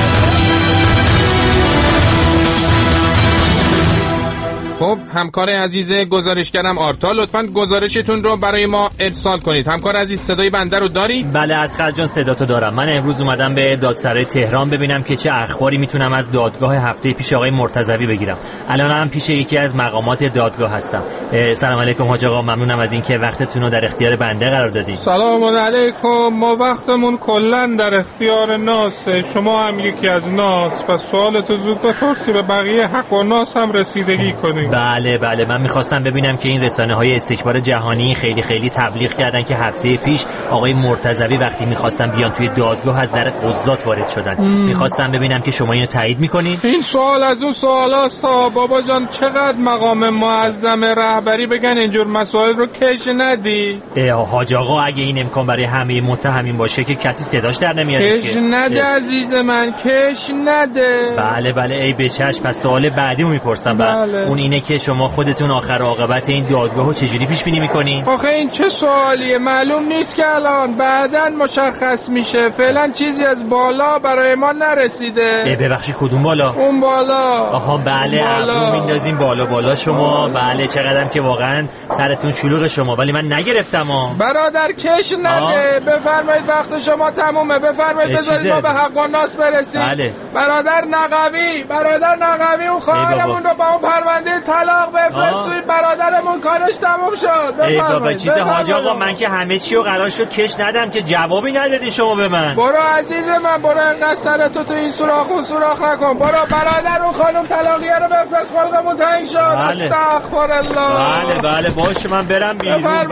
خب همکار عزیز گزارشگرم آرتا، لطفاً گزارشتون رو برای ما ارسال کنید. همکار عزیز صدای بنده رو داری؟ بله اسقر جان صداتو دارم. من امروز اومدم به دادسرای تهران ببینم که چه اخباری میتونم از دادگاه هفته پیش آقای مرتضوی بگیرم. الانم پیش یکی از مقامات دادگاه هستم. سلام علیکم حاج آقا، ممنونم از اینکه وقتتون رو در اختیار بنده قرار دادید. سلام علیکم، ما وقتمون کلا در اختیار ناسه، شما هم یکی از ناس، پس سوالتو زود بپرسی به بقیه حق و ناس هم رسیدگی کنی. بله بله، من میخواستم ببینم که این رسانه های استکبار جهانی خیلی خیلی تبلیغ کردن که هفته پیش آقای مرتضوی وقتی میخواستن بیان توی دادگاه از در قضات وارد شدن. میخواستم ببینم که شما اینو تایید میکنین؟ این سوال از اون سوالاست ها بابا جان، چقدر مقام معظم رهبری بگن اینجور مسائل رو کش ندی. حاج آقا اگه این امکان برای همه متهمین باشه که کسی صداش در نمیاد. کش نده عزیز من، کش نده. بله بله ای به چشم. پس سوال بعدیمو میپرسم. بله. اون اینه که شما خودتون آخر عاقبت این دادگاهو چجوری پیش بینی میکنین؟ آخه این چه سوالیه؟ معلوم نیست که الان بعداً مشخص میشه. فعلا چیزی از بالا برای ما نرسیده. ببخشید کدوم بالا؟ اون بالا. آها بله، ابرو میندازین بالا بالا شما. بله چقدرم که واقعا سرتون شلوغ شما، ولی من نگرفتم ها. برادر کش نده. بفرمایید وقت شما تمومه، بفرمایید بذارید ما به حق و ناس برسیم. بله. برادر نقوی، برادر نقوی اون خواهرمون رو با اون پرونده طلاق بفرستید. برادرمون کارش تموم شد. ای بابا چیز حاج آقا، من که همه چی رو قرار شد کش ندم که جوابی ندادی شما به من. برو عزیز من، برو انقدر سرتو تو این سوراخ اون سوراخ نکن. برو برادر اون خانم طلاقیه رو بفرست، خلقمون تنگ شد. استغفر الله. بله بله باشه من برم بیرون. بله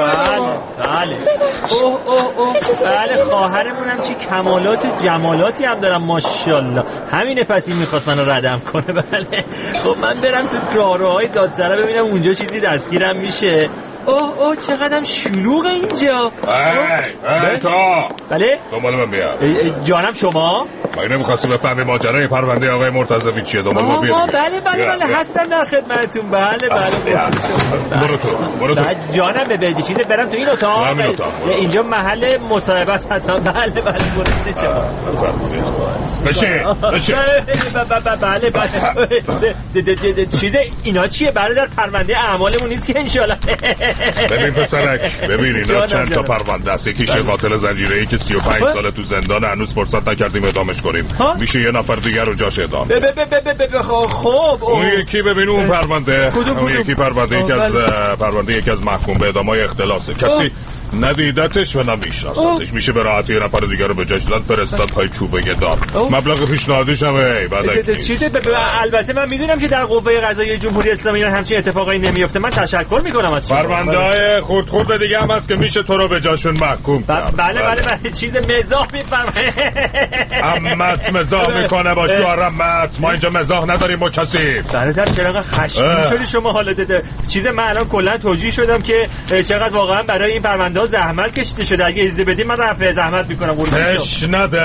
بله. اوه اوه اوه بله خواهرمونم چه کمالات و جمالاتی هم دارم ماشاءالله. همینه پس این میخواست منو ردم کنه. بله خب من برم تو راهروهای آقای دادسرا ببینم اونجا چیزی دستگیرم میشه. اوه اوه چقدرم شلوغه اینجا. ای ای تا بله دنبال من بیا. جانم شما مگه نمیخواستی بفهمی ماجرای پرونده آقای مرتضوی چیه؟ دنبال من بیا. بله بله بله هستم در خدمتتون. بله بله برو تو برو تو جانم. به چیزی برم تو این اتاق. همین اتاق اینجا محل مصاحبت هستم. بله بله برو شما. بشه بشه. بله بله چیز اینا چیه؟ برای در پرونده اعمالمون نیست که انشالله. ببین پسرک ببین اینا چند تا پرونده است. یکیش قاتل زنجیره‌ای که سی و پنج ساله تو زندان هنوز فرصت نکردیم اعدامش کنیم. میشه یه نفر دیگر رو جاش اعدام. خب اون یکی ببین اون پرونده اون یکی پرونده یکی از پرونده یکی از محکوم به اعدام‌های اختلاسه. کسی ندیدتش و نمیشناسدش. میشه به راحتی یه نفر دیگر رو به جاش زد فرستاد پای چوبه دار. مبلغ پیشنهادیش هم بعد چیزی. البته من میدونم که در قوه قضاییه جمهوری اسلامی ایران همچین اتفاقایی نمیفته. من تشکر میکنم از شما. پرونده‌های خرد خرد دیگه هم هست که میشه تو رو به جاشون محکوم کرد. بله بله بله چیز مزاح میفرمایید. عمت مزاح میکنه با شوهر عمت. ما اینجا مزاح نداریم با کسی. برادر چرا خشمگین شدی شما؟ حالا داده چیز من الان کلا توجیه شدم که چقدر واقعا برای این پرونده زحمت کشیده شده. اگه اجازه بدید من رفع زحمت میکنم. کش نده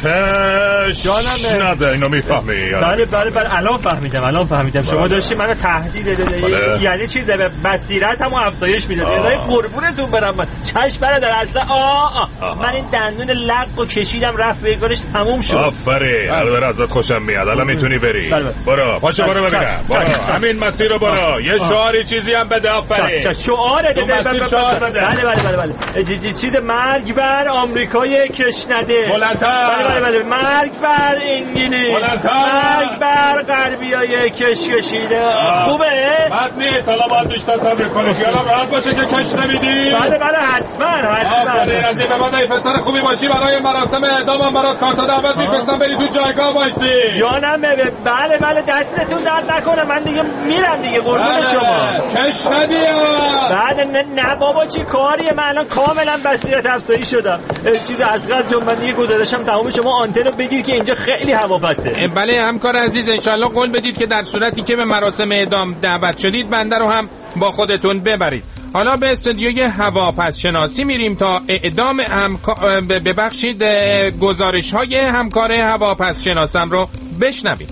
کش نده. اینو میفهمی؟ بله بله بله الان فهمیدم الان فهمیدم. شما داشتی منو تهدید داده. یعنی چیز بصیرتمو افزایش میداد. الهی قربونتون برم. من چش برادر اصلا آ من این دندون لق و کشیدم رفت بیگارش تموم شد. آفرین. البته ازت خوشم میاد. الان میتونی بری. برو پاشو برو ببینم. برو همین مسیر رو برو. یه شعاری چیزی هم بده. آفرین. شعار بده. بله بله بله بله چیز مرگ بر آمریکای کشنده. بلندتر. بله بله بله مرگ بر انگلیس. بلندتر. مرگ بر غربیای کش کشیده. خوبه؟ بد نیست. حالا باید بیشتر تبریک کنی خیالم راحت باشه که کش نمیدی. بله بله حتما حتما. آفرین از این به بعد ای پسر خوبی باشی. برای مراسم اعدامم برات کارت دعوت میفرستم بری تو جایگاه وایسی. جانم. بله بله دستتون درد نکنه. من دیگه میرم دیگه قربون شما. کش ندیا. بعد نه, نه بابا چی کاریه؟ من الان کاملا بصیرت افزایی شدم. چیز اصغر جون من دیگه گزارشم تمام. شما آنتنو بگیر که اینجا خیلی هواپسه. بله همکار عزیز انشالله قول بدید که در صورتی که به مراسم اعدام دعوت شدید بنده رو هم با خودتون ببرید. حالا به استودیوی هواپس شناسی میریم تا اعدام همکار ببخشید گزارش های همکار هواپس شناسم رو بشنویم.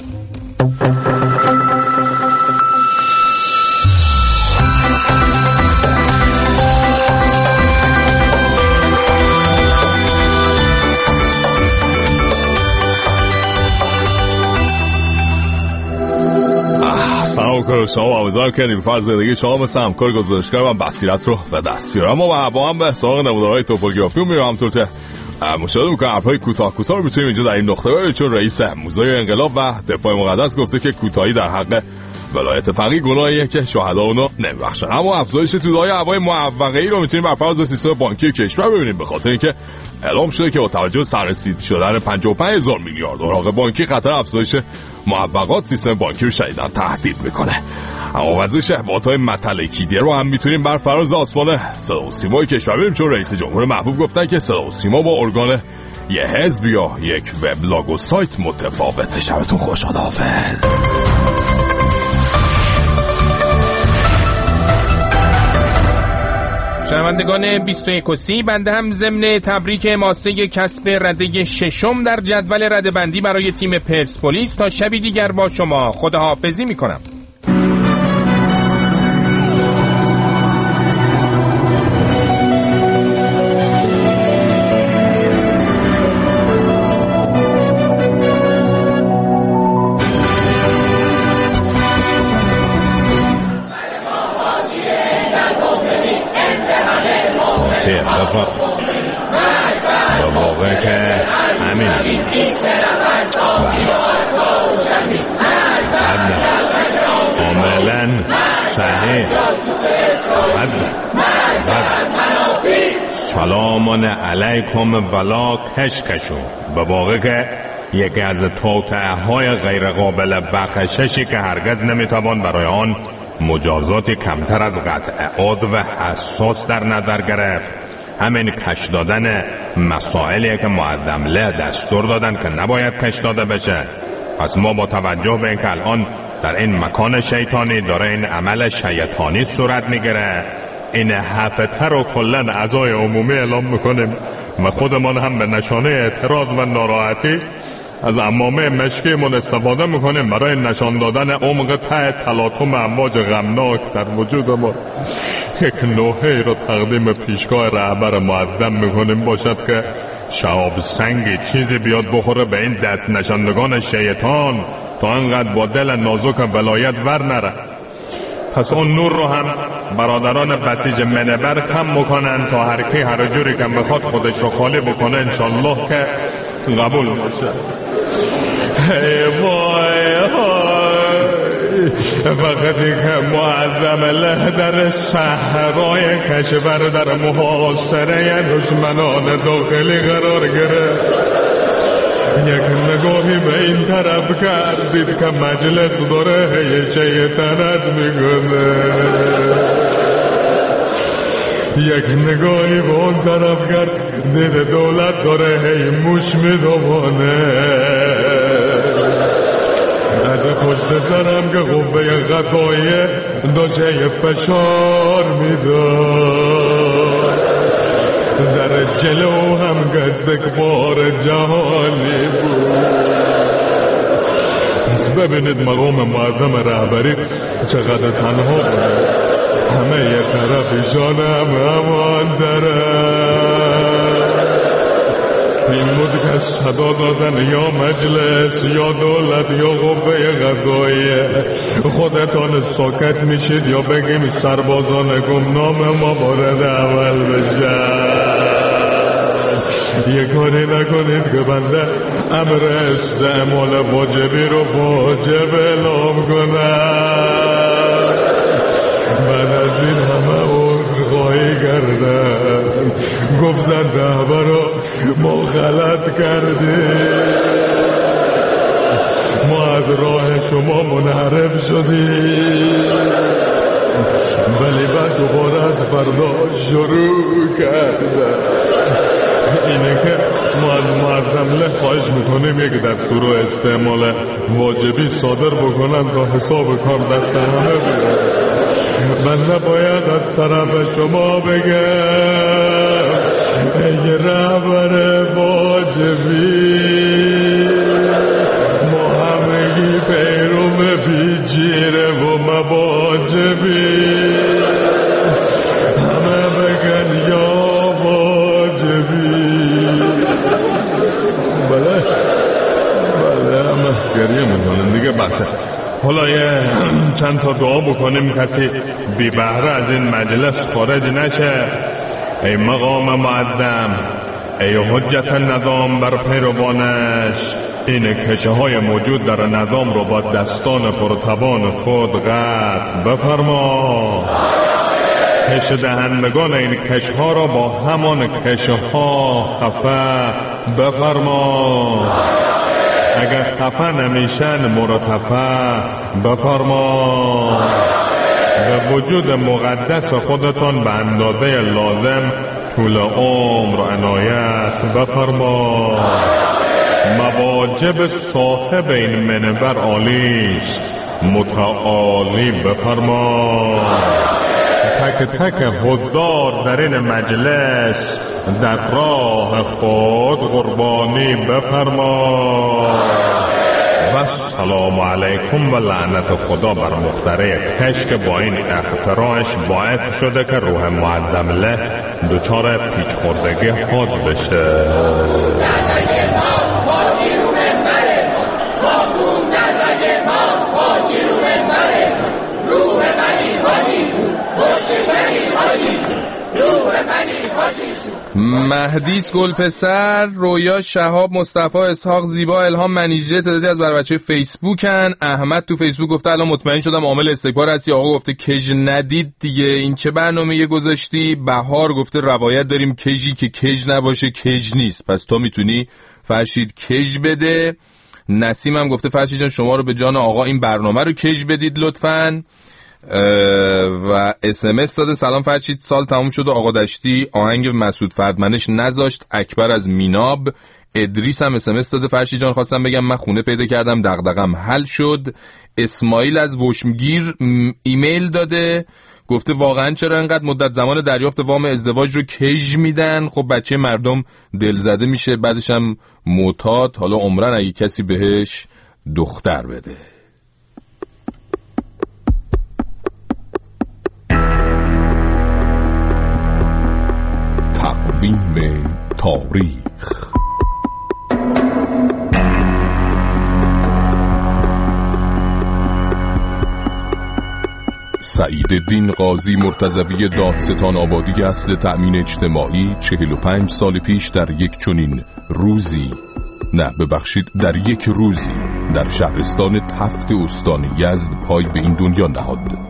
سلام کار شما آموزار کردیم فرض زندگی شما مثل همکار گزارشگر و بصیرت رو به دست بیارم. اما با هم به سراغ نمودارهای توپوگرافی میرم. همطور که مشاهده میکنم حرفهای کوتاه کوتاه رو میتونیم اینجا در این نقطه بریم، چون رئیس موزه انقلاب و دفاع مقدس گفته که کوتاهی در حق ولایت فقیه گناهیه که شهدا اونو نمیبخشن. اما افزایش توده‌های هوای معوقه‌ای رو میتونیم بر فرض سیستم بانکی کشور ببینیم، به خاطر اینکه اعلام شده که با توجه به سررسید شدن پنجاه و پنج هزار میلیارد اوراق بانکی خطر افزایش معوقات سیستم بانکی رو شدیداً تهدید میکنه. اما وضع شهبات‌های متلکیدی رو هم میتونیم بر فراز آسمان صدا و سیمای کشور ببینیم، چون رئیس جمهور محبوب گفتن که صدا و سیما با ارگان یه حزب یا یک وبلاگ و سایت متفاوته. شبتون خوش، خداحافظ. شنوندگان بیست و یک و سی، بنده هم ضمن تبریک ماسه کسب رده ششم در جدول رده بندی برای تیم پرسپولیس تا شبی دیگر با شما خداحافظی میکنم. با واقع که همین عاملا صحیح. سلام علیکم ولا کشکشو. به واقع که یکی از توطئه های غیر قابل بخششی که هرگز نمیتوان برای آن مجازات کمتر از قطع عضو و حساس در نظر گرفت همین کش دادن مسائلی که معدمله دستور دادن که نباید کش داده بشه. پس ما با توجه به اینکه الان در این مکان شیطانی داره این عمل شیطانی صورت میگیره. این هفته رو کلن اعضای عمومی اعلام میکنیم و خودمان هم به نشانه اعتراض و ناراحتی از عمامه مشکیمون استفاده میکنیم برای نشان دادن عمق ته تلاطم امواج غمناک در وجود ما. یک نوحه‌ای رو تقدیم پیشگاه رهبر معدم میکنیم باشد که شهاب سنگی چیزی بیاد بخوره به این دست نشاندگان شیطان تا انقدر با دل نازک ولایت ور نره. پس اون نور رو هم برادران بسیج منبر کم میکنن تا هر کی هر جوری که بخواد خودش رو خالی بکنه انشالله که قبول باشه. ای وای های وقتی که معظم الله در صحرای کشور در محاصره دشمنان داخلی قرار گرفت، یک نگاهی به این طرف کردید که مجلس داره هی شیطنت میکنه، یک نگاهی به اون طرف کرد دید دولت داره هی موش میدوانه، از پشت سرم که قوه قضاییه داشت هی فشار میداد، در جلو هم گزدکبار جهانی بود. پس ببینید مقام معظم رهبری چقدر تنها بوده، همه یه طرفشان هم همان طرف. این بود که صدا دادن یا مجلس یا دولت یا قوه قضاییه خودتان ساکت میشید یا بگیم سربازان گمنام ما وارد عمل بشن. یه کاری نکنید که بنده امر استعمال واجبی رو واجب اعلام کنم. بعد از این همه عذرخواهی کردن، گفتن رهبرا ما غلط کردیم، ما از راه شما منحرف شدیم، ولی بعد دوباره از فردا شروع کردن. اینه که ما از معظم الله خواهش میکنیم یک دستور و استعمال واجبی صادر بکنن تا حساب کار دست همه بیاد. من نباید از طرف شما بگم ای رهبر واجبی ما همگی پیرو بیجیره و مواجبی، همه بگن یا بله بله همه گریه میکنن دیگه. بسه حالا یه چند تا دعا بکنیم کسی بی بهره از این مجلس خارج نشه. ای مقام معدم، ای حجت نظام بر پیروانش، این کشه های موجود در نظام رو با دستان پرتوان خود قطع بفرما. کش دهندگان این کش ها را با همان کش ها خفه بفرما. اگر خفه نمیشن مرتفع بفرما. به وجود مقدس خودتان به اندازه لازم طول عمر عنایت بفرما. مواجب صاحب این منبر عالیست، متعالی بفرما. تک تک حضار در این مجلس در راه خود قربانی بفرما. و سلام علیکم و لعنت خدا بر مخترع کش که با این اختراعش باعث شده که روح معظم الله دچار پیچ خوردگی حاد بشه. مهدیس گلپسر، رویا شهاب، مصطفی اسحاق، زیبا الهام منیژه تعدادی از بر بچه فیسبوکن. احمد تو فیسبوک گفته الان مطمئن شدم عامل استکبار هستی. آقا گفته کج ندید دیگه، این چه برنامه گذاشتی؟ بهار گفته روایت داریم کجی که کج نباشه کج نیست، پس تو میتونی فرشید کج بده. نسیم هم گفته فرشید جان شما رو به جان آقا این برنامه رو کج بدید لطفاً. و اس ام اس داده سلام فرشید، سال تموم شد و آقا دشتی آهنگ مسعود فردمنش نذاشت. اکبر از میناب. ادریس هم اس ام اس داده فرشید جان خواستم بگم من خونه پیدا کردم دغدغم حل شد. اسماعیل از وشمگیر ایمیل داده گفته واقعا چرا انقدر مدت زمان دریافت وام ازدواج رو کژ میدن؟ خب بچه مردم دلزده میشه بعدش هم معتاد، حالا عمرن اگه کسی بهش دختر بده. تقویم تاریخ. سعیدالدین قاضی مرتضوی دادستان آبادی اصل تأمین اجتماعی چهل و پنج سال پیش در یک چنین روزی نه ببخشید در یک روزی در شهرستان تفت استان یزد پای به این دنیا نهاد.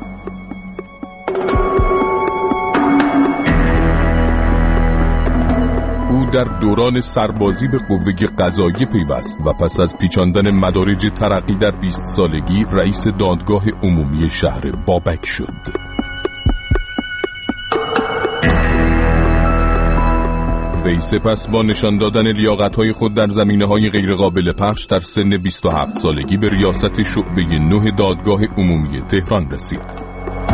او در دوران سربازی به قوه قضاییه پیوست و پس از پیچاندن مدارج ترقی در بیست سالگی رئیس دادگاه عمومی شهر بابک شد. وی سپس با نشان دادن لیاقت‌های خود در زمینه‌های غیرقابل پخش در سن بیست و هفت سالگی به ریاست شعبه نه دادگاه عمومی تهران رسید.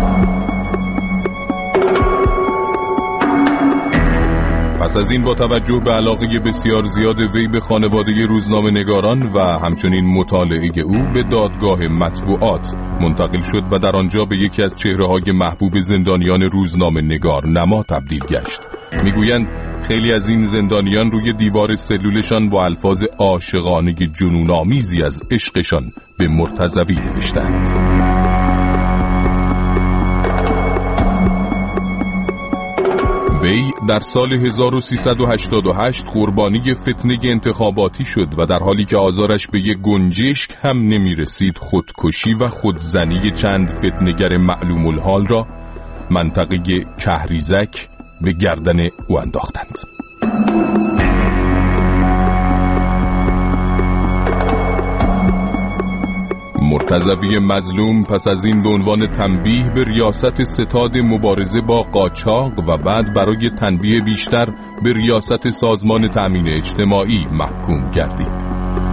پس از این با توجه به علاقه بسیار زیاد وی به خانواده روزنامه نگاران و همچنین مطالعه او به دادگاه مطبوعات منتقل شد و در آنجا به یکی از چهره‌های محبوب زندانیان روزنامه نگار نما تبدیل گشت. میگویند خیلی از این زندانیان روی دیوار سلولشان با الفاظ عاشقانه جنون‌آمیزی از عشقشان به مرتضوی نوشتند. وی در سال هزار و سیصد و هشتاد و هشت قربانی فتنه انتخاباتی شد و در حالی که آزارش به یک گنجشک هم نمی رسید خودکشی و خودزنی چند فتنه‌گر معلوم الحال را منطقه کهریزک به گردن او انداختند. مرتضوی مظلوم پس از این به عنوان تنبیه به ریاست ستاد مبارزه با قاچاق و بعد برای تنبیه بیشتر به ریاست سازمان تأمین اجتماعی محکوم گردید.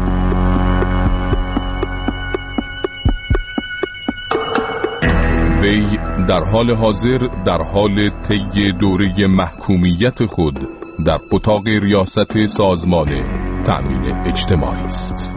وی در حال حاضر در حال طی دوره محکومیت خود در اتاق ریاست سازمان تأمین اجتماعی است.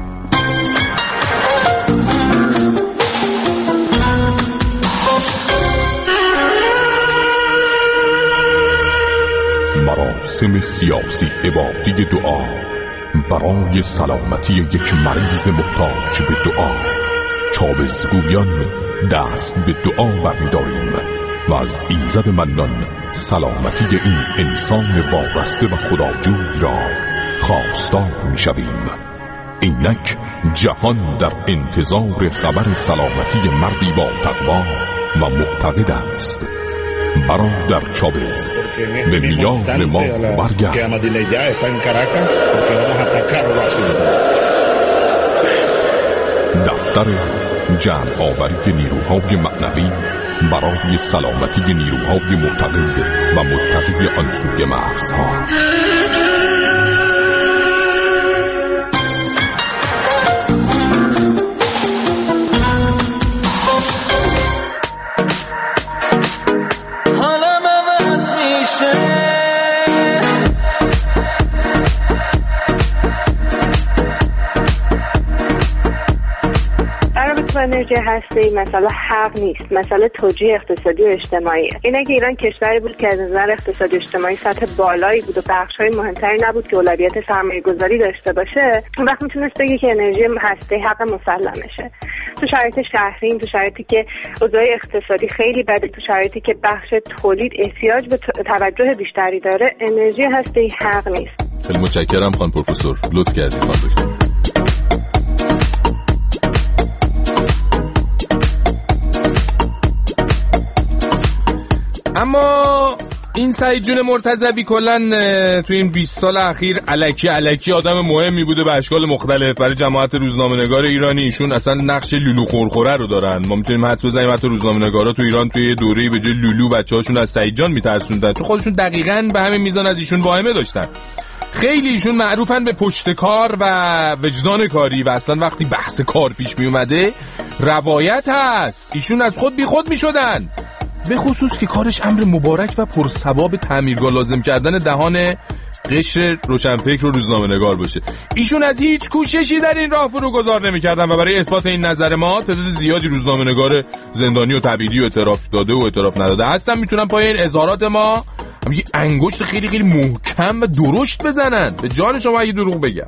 مراسم سیاسی عبادی دعا برای سلامتی یک مریض محتاج به دعا. چاوزگویان دست به دعا برمی‌داریم و از ایزد منان سلامتی این انسان وارسته و خداجوی را خواستار می‌شویم. اینک جهان در انتظار خبر سلامتی مردی با تقوا و معتقد است. برادر چاوز به میان ما برگرد. دفتر جمع آوری نیروهای معنوی برای سلامتی نیروهای معتقد و متقی آن سوی مرزها. انرژی هسته‌ای مسئله حق نیست، مسئله توجیه اقتصادی و اجتماعیه. اینه که ایران کشوری بود که از نظر اقتصادی اجتماعی سطح بالایی بود و بخش‌های مهمتری نبود که اولویت سرمایه‌گذاری داشته باشه، اون وقت میتونست بگه که انرژی هسته‌ای حق مسلمشه. تو شرایط شهرین، تو شرایطی که اوضاع اقتصادی خیلی بده، تو شرایطی که بخش تولید احتیاج به توجه بیشتری داره، انرژی هسته‌ای حق نیست. خیلی متشکرم خانم پروفسور، لطف کردید خانم دکتر. اما این سعید جون مرتضوی کلن تو این بیست سال اخیر الکی الکی آدم مهمی بوده به اشکال مختلف برای جماعت روزنامه‌نگار ایرانی. ایشون اصلا نقش لولو خورخوره رو دارن. ما میتونیم حدس بزنیم حتی روزنامه‌نگارا تو ایران توی دوره‌ای به جای لولو بچه‌هاشون از سعید جان میترسوندن، چون خودشون دقیقاً به همین میزان از ایشون واهمه داشتن. خیلی ایشون معروفن به پشت کار و وجدان کاری و اصلا وقتی بحث کار پیش می اومده روایت هست ایشون از خود بی خود می شدن، به خصوص که کارش امر مبارک و پرثواب تعمیرگاه لازم کردن دهان قشر روشنفکر و روزنامه‌نگار باشه. ایشون از هیچ کوششی در این راه فرو گذار نمی‌کردن و برای اثبات این نظر ما تعداد زیادی روزنامه‌نگار زندانی و تبعیدی و اعتراف داده و اعتراف نداده هستن. میتونن پای این اظهارات ما هم یه انگشت خیلی خیلی محکم و درشت بزنن. به جان شما اگه دروغ بگم.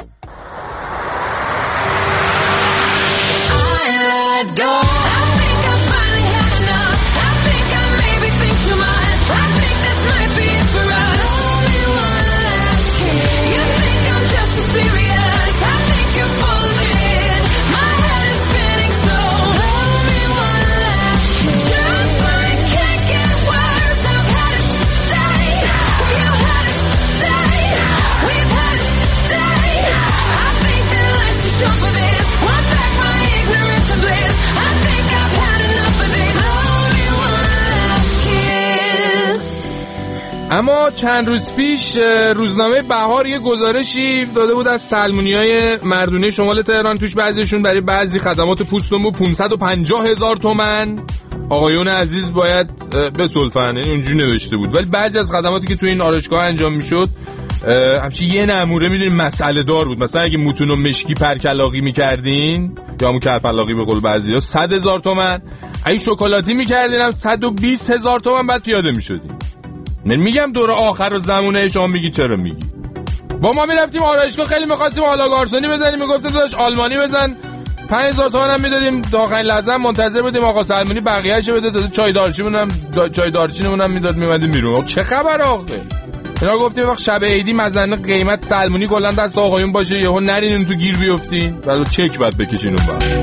اما چند روز پیش روزنامه بهار یه گزارشی داده بود از سلمونیای مردونه شمال تهران. توش بعضیشون برای بعضی خدمات پوست و مو پانصد و پنجاه هزار تومان آقایون عزیز باید بسلفن، اونجوری نوشته بود. ولی بعضی از خدماتی که تو این آرایشگاه انجام میشد همچین یه نموره میدونیم مسئله دار بود. مثلا اگه موتون و مشکی پرکلاقی میکردین یا همون کرپلاقی به قول بعضیا صد هزار تومان، اگه شکلاتی میکردین هم صد و بیست هزار تومان بعد پیاده میشدین. نمیگم دور آخر و زمونه شما میگی چرا میگی. با ما میرفتیم آرایشگاه خیلی میخواستیم حالا گارسونی بزنیم، میگفتیم داداش آلمانی بزن، پنج هزار تومان هم میدادیم. تا آخرین لحظه منتظر بودیم آقا سلمانی بقیه‌اشو بده، داده چای دارچینمون هم دا چای دارچینمون هم میداد میومدیم بیرون. چه خبر آخه؟ اینا گفتیم وقت شب عیدی مزنه قیمت سلمونی کلا دست آقایون باشه، یهو نرین تو گیر بیافتین، بعد چک بعد بکشین اون بعد.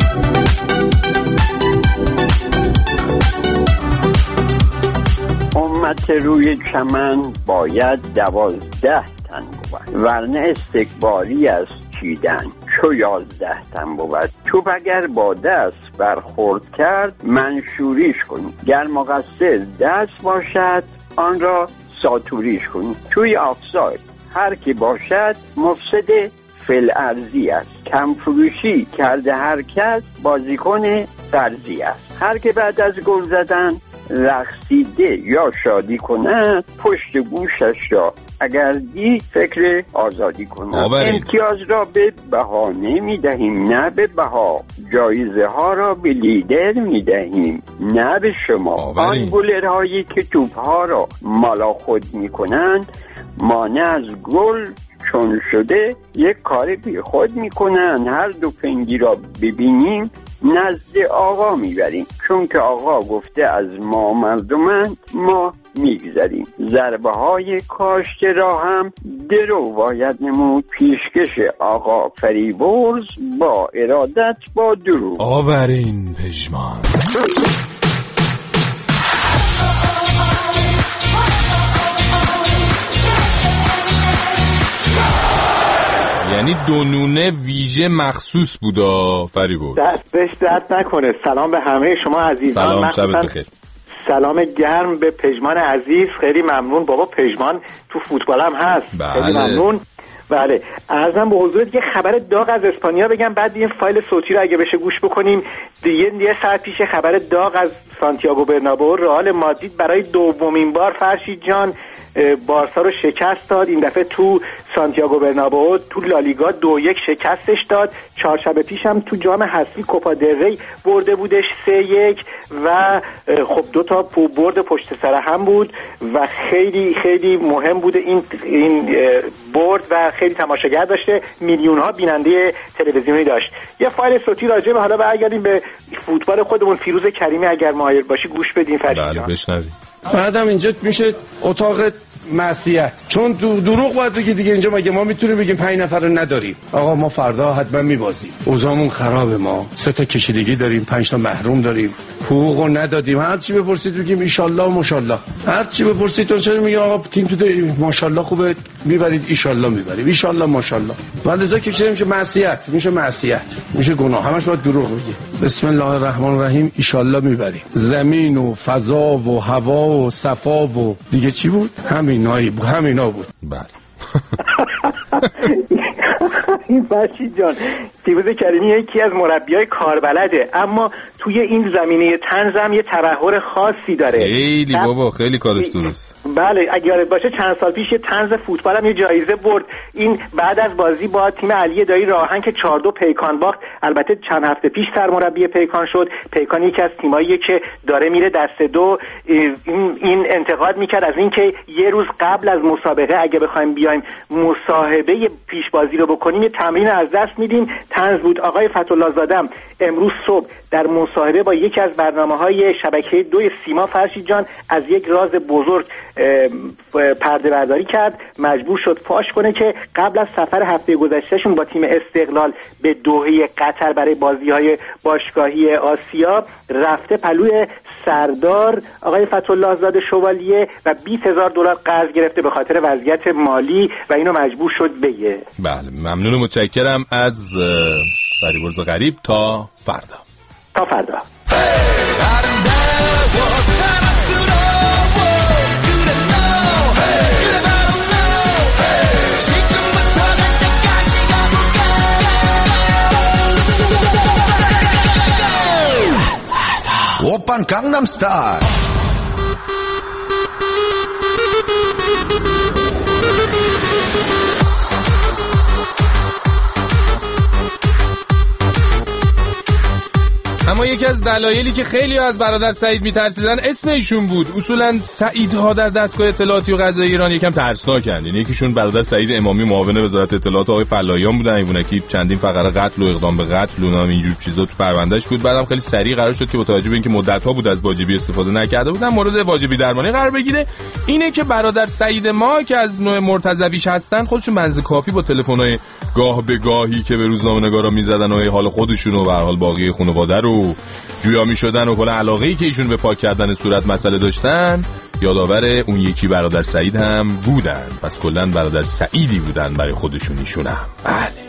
امت روی چمن باید دوازده تن بود، ورنه استکباری است چیدن چو یازده تن بود. توپ اگر با دست برخورد کرد منشوریش کن، گر مقصر دست باشد آن را ساتوریش کن. توی آفساید هر کی باشد مفسد فل ارضی است، کم فروشی کرده هر کس بازیکن فرضی است. هر که بعد از گل زدن رقصیده یا شادی کند، پشت گوشش را اگر دی فکر آزادی کند. امتیاز را به بهانه می دهیم نه به بها، جایزه ها را به لیدر می دهیم نه به شما. آن گلرهایی که توپ ها را مالا خود می کنند، مانع از گل چون شده یک کار بی خود می کنند. هر دو پنگی را ببینیم نزد آقا میبریم، چون که آقا گفته از ما مردمند ما میگذریم. ضربه های کاشت را هم درو باید نمود، پیشکش آقا فریبرز با ارادت با درو. آورین پژمان. یعنی دونونه ویژه مخصوص بودا فریبرز. دستش درد نکنه. سلام به همه شما عزیزان. سلام، شبت بخیر. سلام گرم به پژمان عزیز، خیلی ممنون. بابا پژمان تو فوتبال هم هست. بله. خیلی ممنون. بله عرضم به حضورت یه خبر داغ از اسپانیا بگم، بعد این فایل صوتی رو اگه بشه گوش بکنیم. دیگه یه ساعت پیش خبر داغ از سانتیاگو برنابئو، رئال مادرید برای دومین بار فرشید جان بارسا رو شکست داد. این دفعه تو سانتیاگو برنابئو تو لالیگا دو یک شکستش داد. چهارشنبه پیش هم تو جام حذفی کوپا دل ری برده بودش سه یک و خب دو تا برد پشت سر هم بود و خیلی خیلی مهم بوده این این برد و خیلی تماشاگر داشته، میلیون ها بیننده تلویزیونی داشت. یه فایل صوتی راجع به حالا برگردیم به فوتبال خودمون. فیروز کریمی اگر مایل باشی گوش بدین فرشید. بله بشنوید. بعدم اینجا میشه اتاق معصیت. چون دروغ باید بگی دیگه. اینجا مگه ما میتونیم بگیم پنج نفر رو نداریم؟ آقا ما فردا حتما میبازیم. اوضاعمون خرابه، ما سه تا کشیدگی داریم، پنج تا محروم داریم، حقوقو ندادیم. هر چی بپرسید بگیم ان شاء الله و ماشاءالله. هر چی بپرسید اون چرا میگه آقا تیم تو ماشاءالله خوبه میبرید، ان شاء الله میبریم، ان شاء الله ماشاءالله. ولذا که چه میشه معصیت، میشه معصیت، میشه گناه، همش باید دروغ بگی. بسم الله الرحمن الرحیم ان شاء الله میبریم. زمین و فضا و هوا و صفا و دیگه چی بود؟ همینایی بود، همینا بود. بله. این فرشید جان، پیروز کریمی یکی از مربیای کاربلده، اما توی این زمینه طنز هم یه تبحر خاصی داره. خیلی بابا، خیلی کارش درست. بله، اگه یادت باشه چند سال پیش یه طنز فوتبال هم یه جایزه برد. این بعد از بازی با تیم علی دایی راهن که چهار دو پیکان باخت. البته چند هفته پیش سرمربی پیکان شد. پیکان یکی از تیماییه که داره میره دست دو. این این انتقاد میکرد از اینکه یه روز قبل از مسابقه اگه بخوایم بیایم مصاحبه پیش بازی رو بکنیم یه تمرین از دست میدیم. طنز بود. آقای فتح‌الله زاده امروز صبح در مصاحبه با یکی از برنامه‌های شبکه دو سیما فرشید جان از یک راز بزرگ پرده برداری کرد. مجبور شد فاش کنه که قبل از سفر هفته گذشتهشون با تیم استقلال به دوحه قطر برای بازی‌های باشگاهی آسیا رفته پلوی سردار آقای فتح‌الله زاده شوالیه و بیست هزار دلار قرض گرفته به خاطر وضعیت مالی و اینو مجبور شد بگه. بله، ممنون و متشکرم از فریبرز غریب. تا فردا. تا فردا. 오빤 강남스타일. اما یکی از دلایلی که خیلی از برادر سعید میترسیدن اسم ایشون بود. اصولا سعیدها در دستگاه اطلاعاتی و قضایی ایران یکم ترسناکن. یعنی یکیشون برادر سعید امامی معاون وزارت اطلاعات آقای فلاحیان بودن، ایوونکی چندین فقره قتل و اقدام به قتل و نام اینجور چیزا تو پروندهش بود. بعدم خیلی سریع قرار شد که با توجه به اینکه مدت‌ها بود از واجبی استفاده نکرده بودن مورد واجبی درمانی قرار بگیره. اینه که برادر سعید ما که از نوع مرتضویش هستن خودشون منزل کافی با تلفن‌های گاه به گاهی که به روزنامه‌نگارا میزدن و حال خودشون و به هر حال باقی خانواده رو جویا می شدن و کل علاقه‌ای که ایشون به پاک کردن صورت مسئله داشتن یادآور اون یکی برادر سعید هم بودن. پس کلاً برادر سعیدی بودن برای خودشون ایشون هم. بله.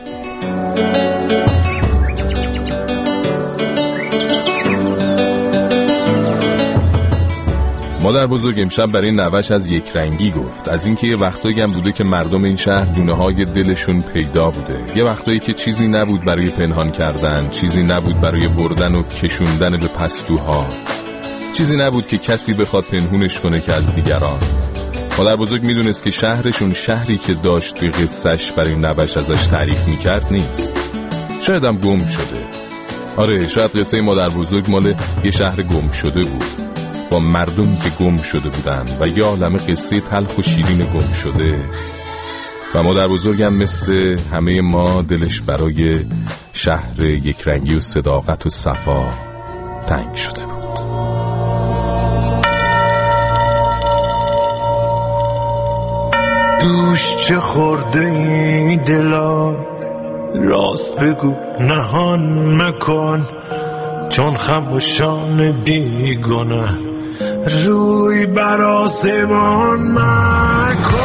مادر بزرگ امشب برای نوش از یک رنگی گفت. از اینکه یه وقتایی هم بوده که مردم این شهر دونه‌های دلشون پیدا بوده. یه وقتایی که چیزی نبود برای پنهان کردن، چیزی نبود برای بردن و کشوندن به پستوها، چیزی نبود که کسی بخواد پنهونش کنه که از دیگران. مادر بزرگ میدونست که شهرشون شهری که داشت توی قصهش برای نوش ازش تعریف میکرد نیست. شاید هم گم شده. آره، شاید قصه مادر بزرگ مال یه شهر گم شده بود، با مردمی که گم شده بودن و یه عالمه قصه تلخ و شیرین گم شده. و مادر بزرگم مثل همه ما دلش برای شهر یک رنگی و صداقت و صفا تنگ شده بود. دوش چه خورده ای دلا، راست بگو نهان مکن، چون خموشان بیگناه روی بر آسمان مکن.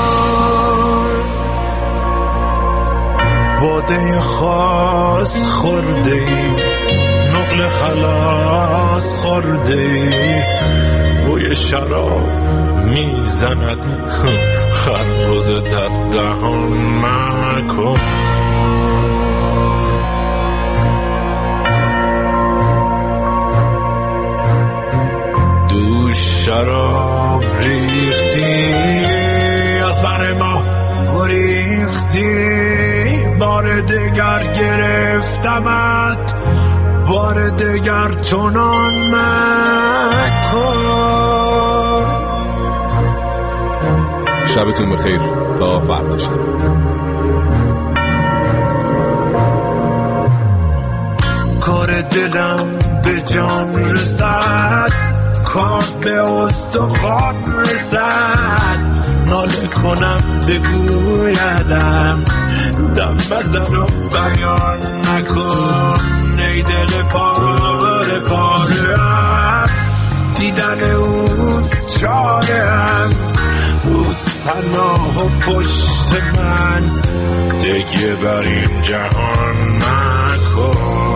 باده خاص خورده ای، نقل خلاص خورده ای، بوی شراب میزند هر روز در دهان مکن. دوش شراب ریختی، از بر ما گریختی، بار دگر گرفتمت، بار دگر چنان مکن. شبتون بخیر تا فردا شب. کار دلم به جان رسد، کار به استخوان رسد ناله کنم بگویدم دم بزن و بیان نکن ای دل پاره پاره دیدن اوست چارم اوست پناه و پشت من دیگه بر این جهان مکن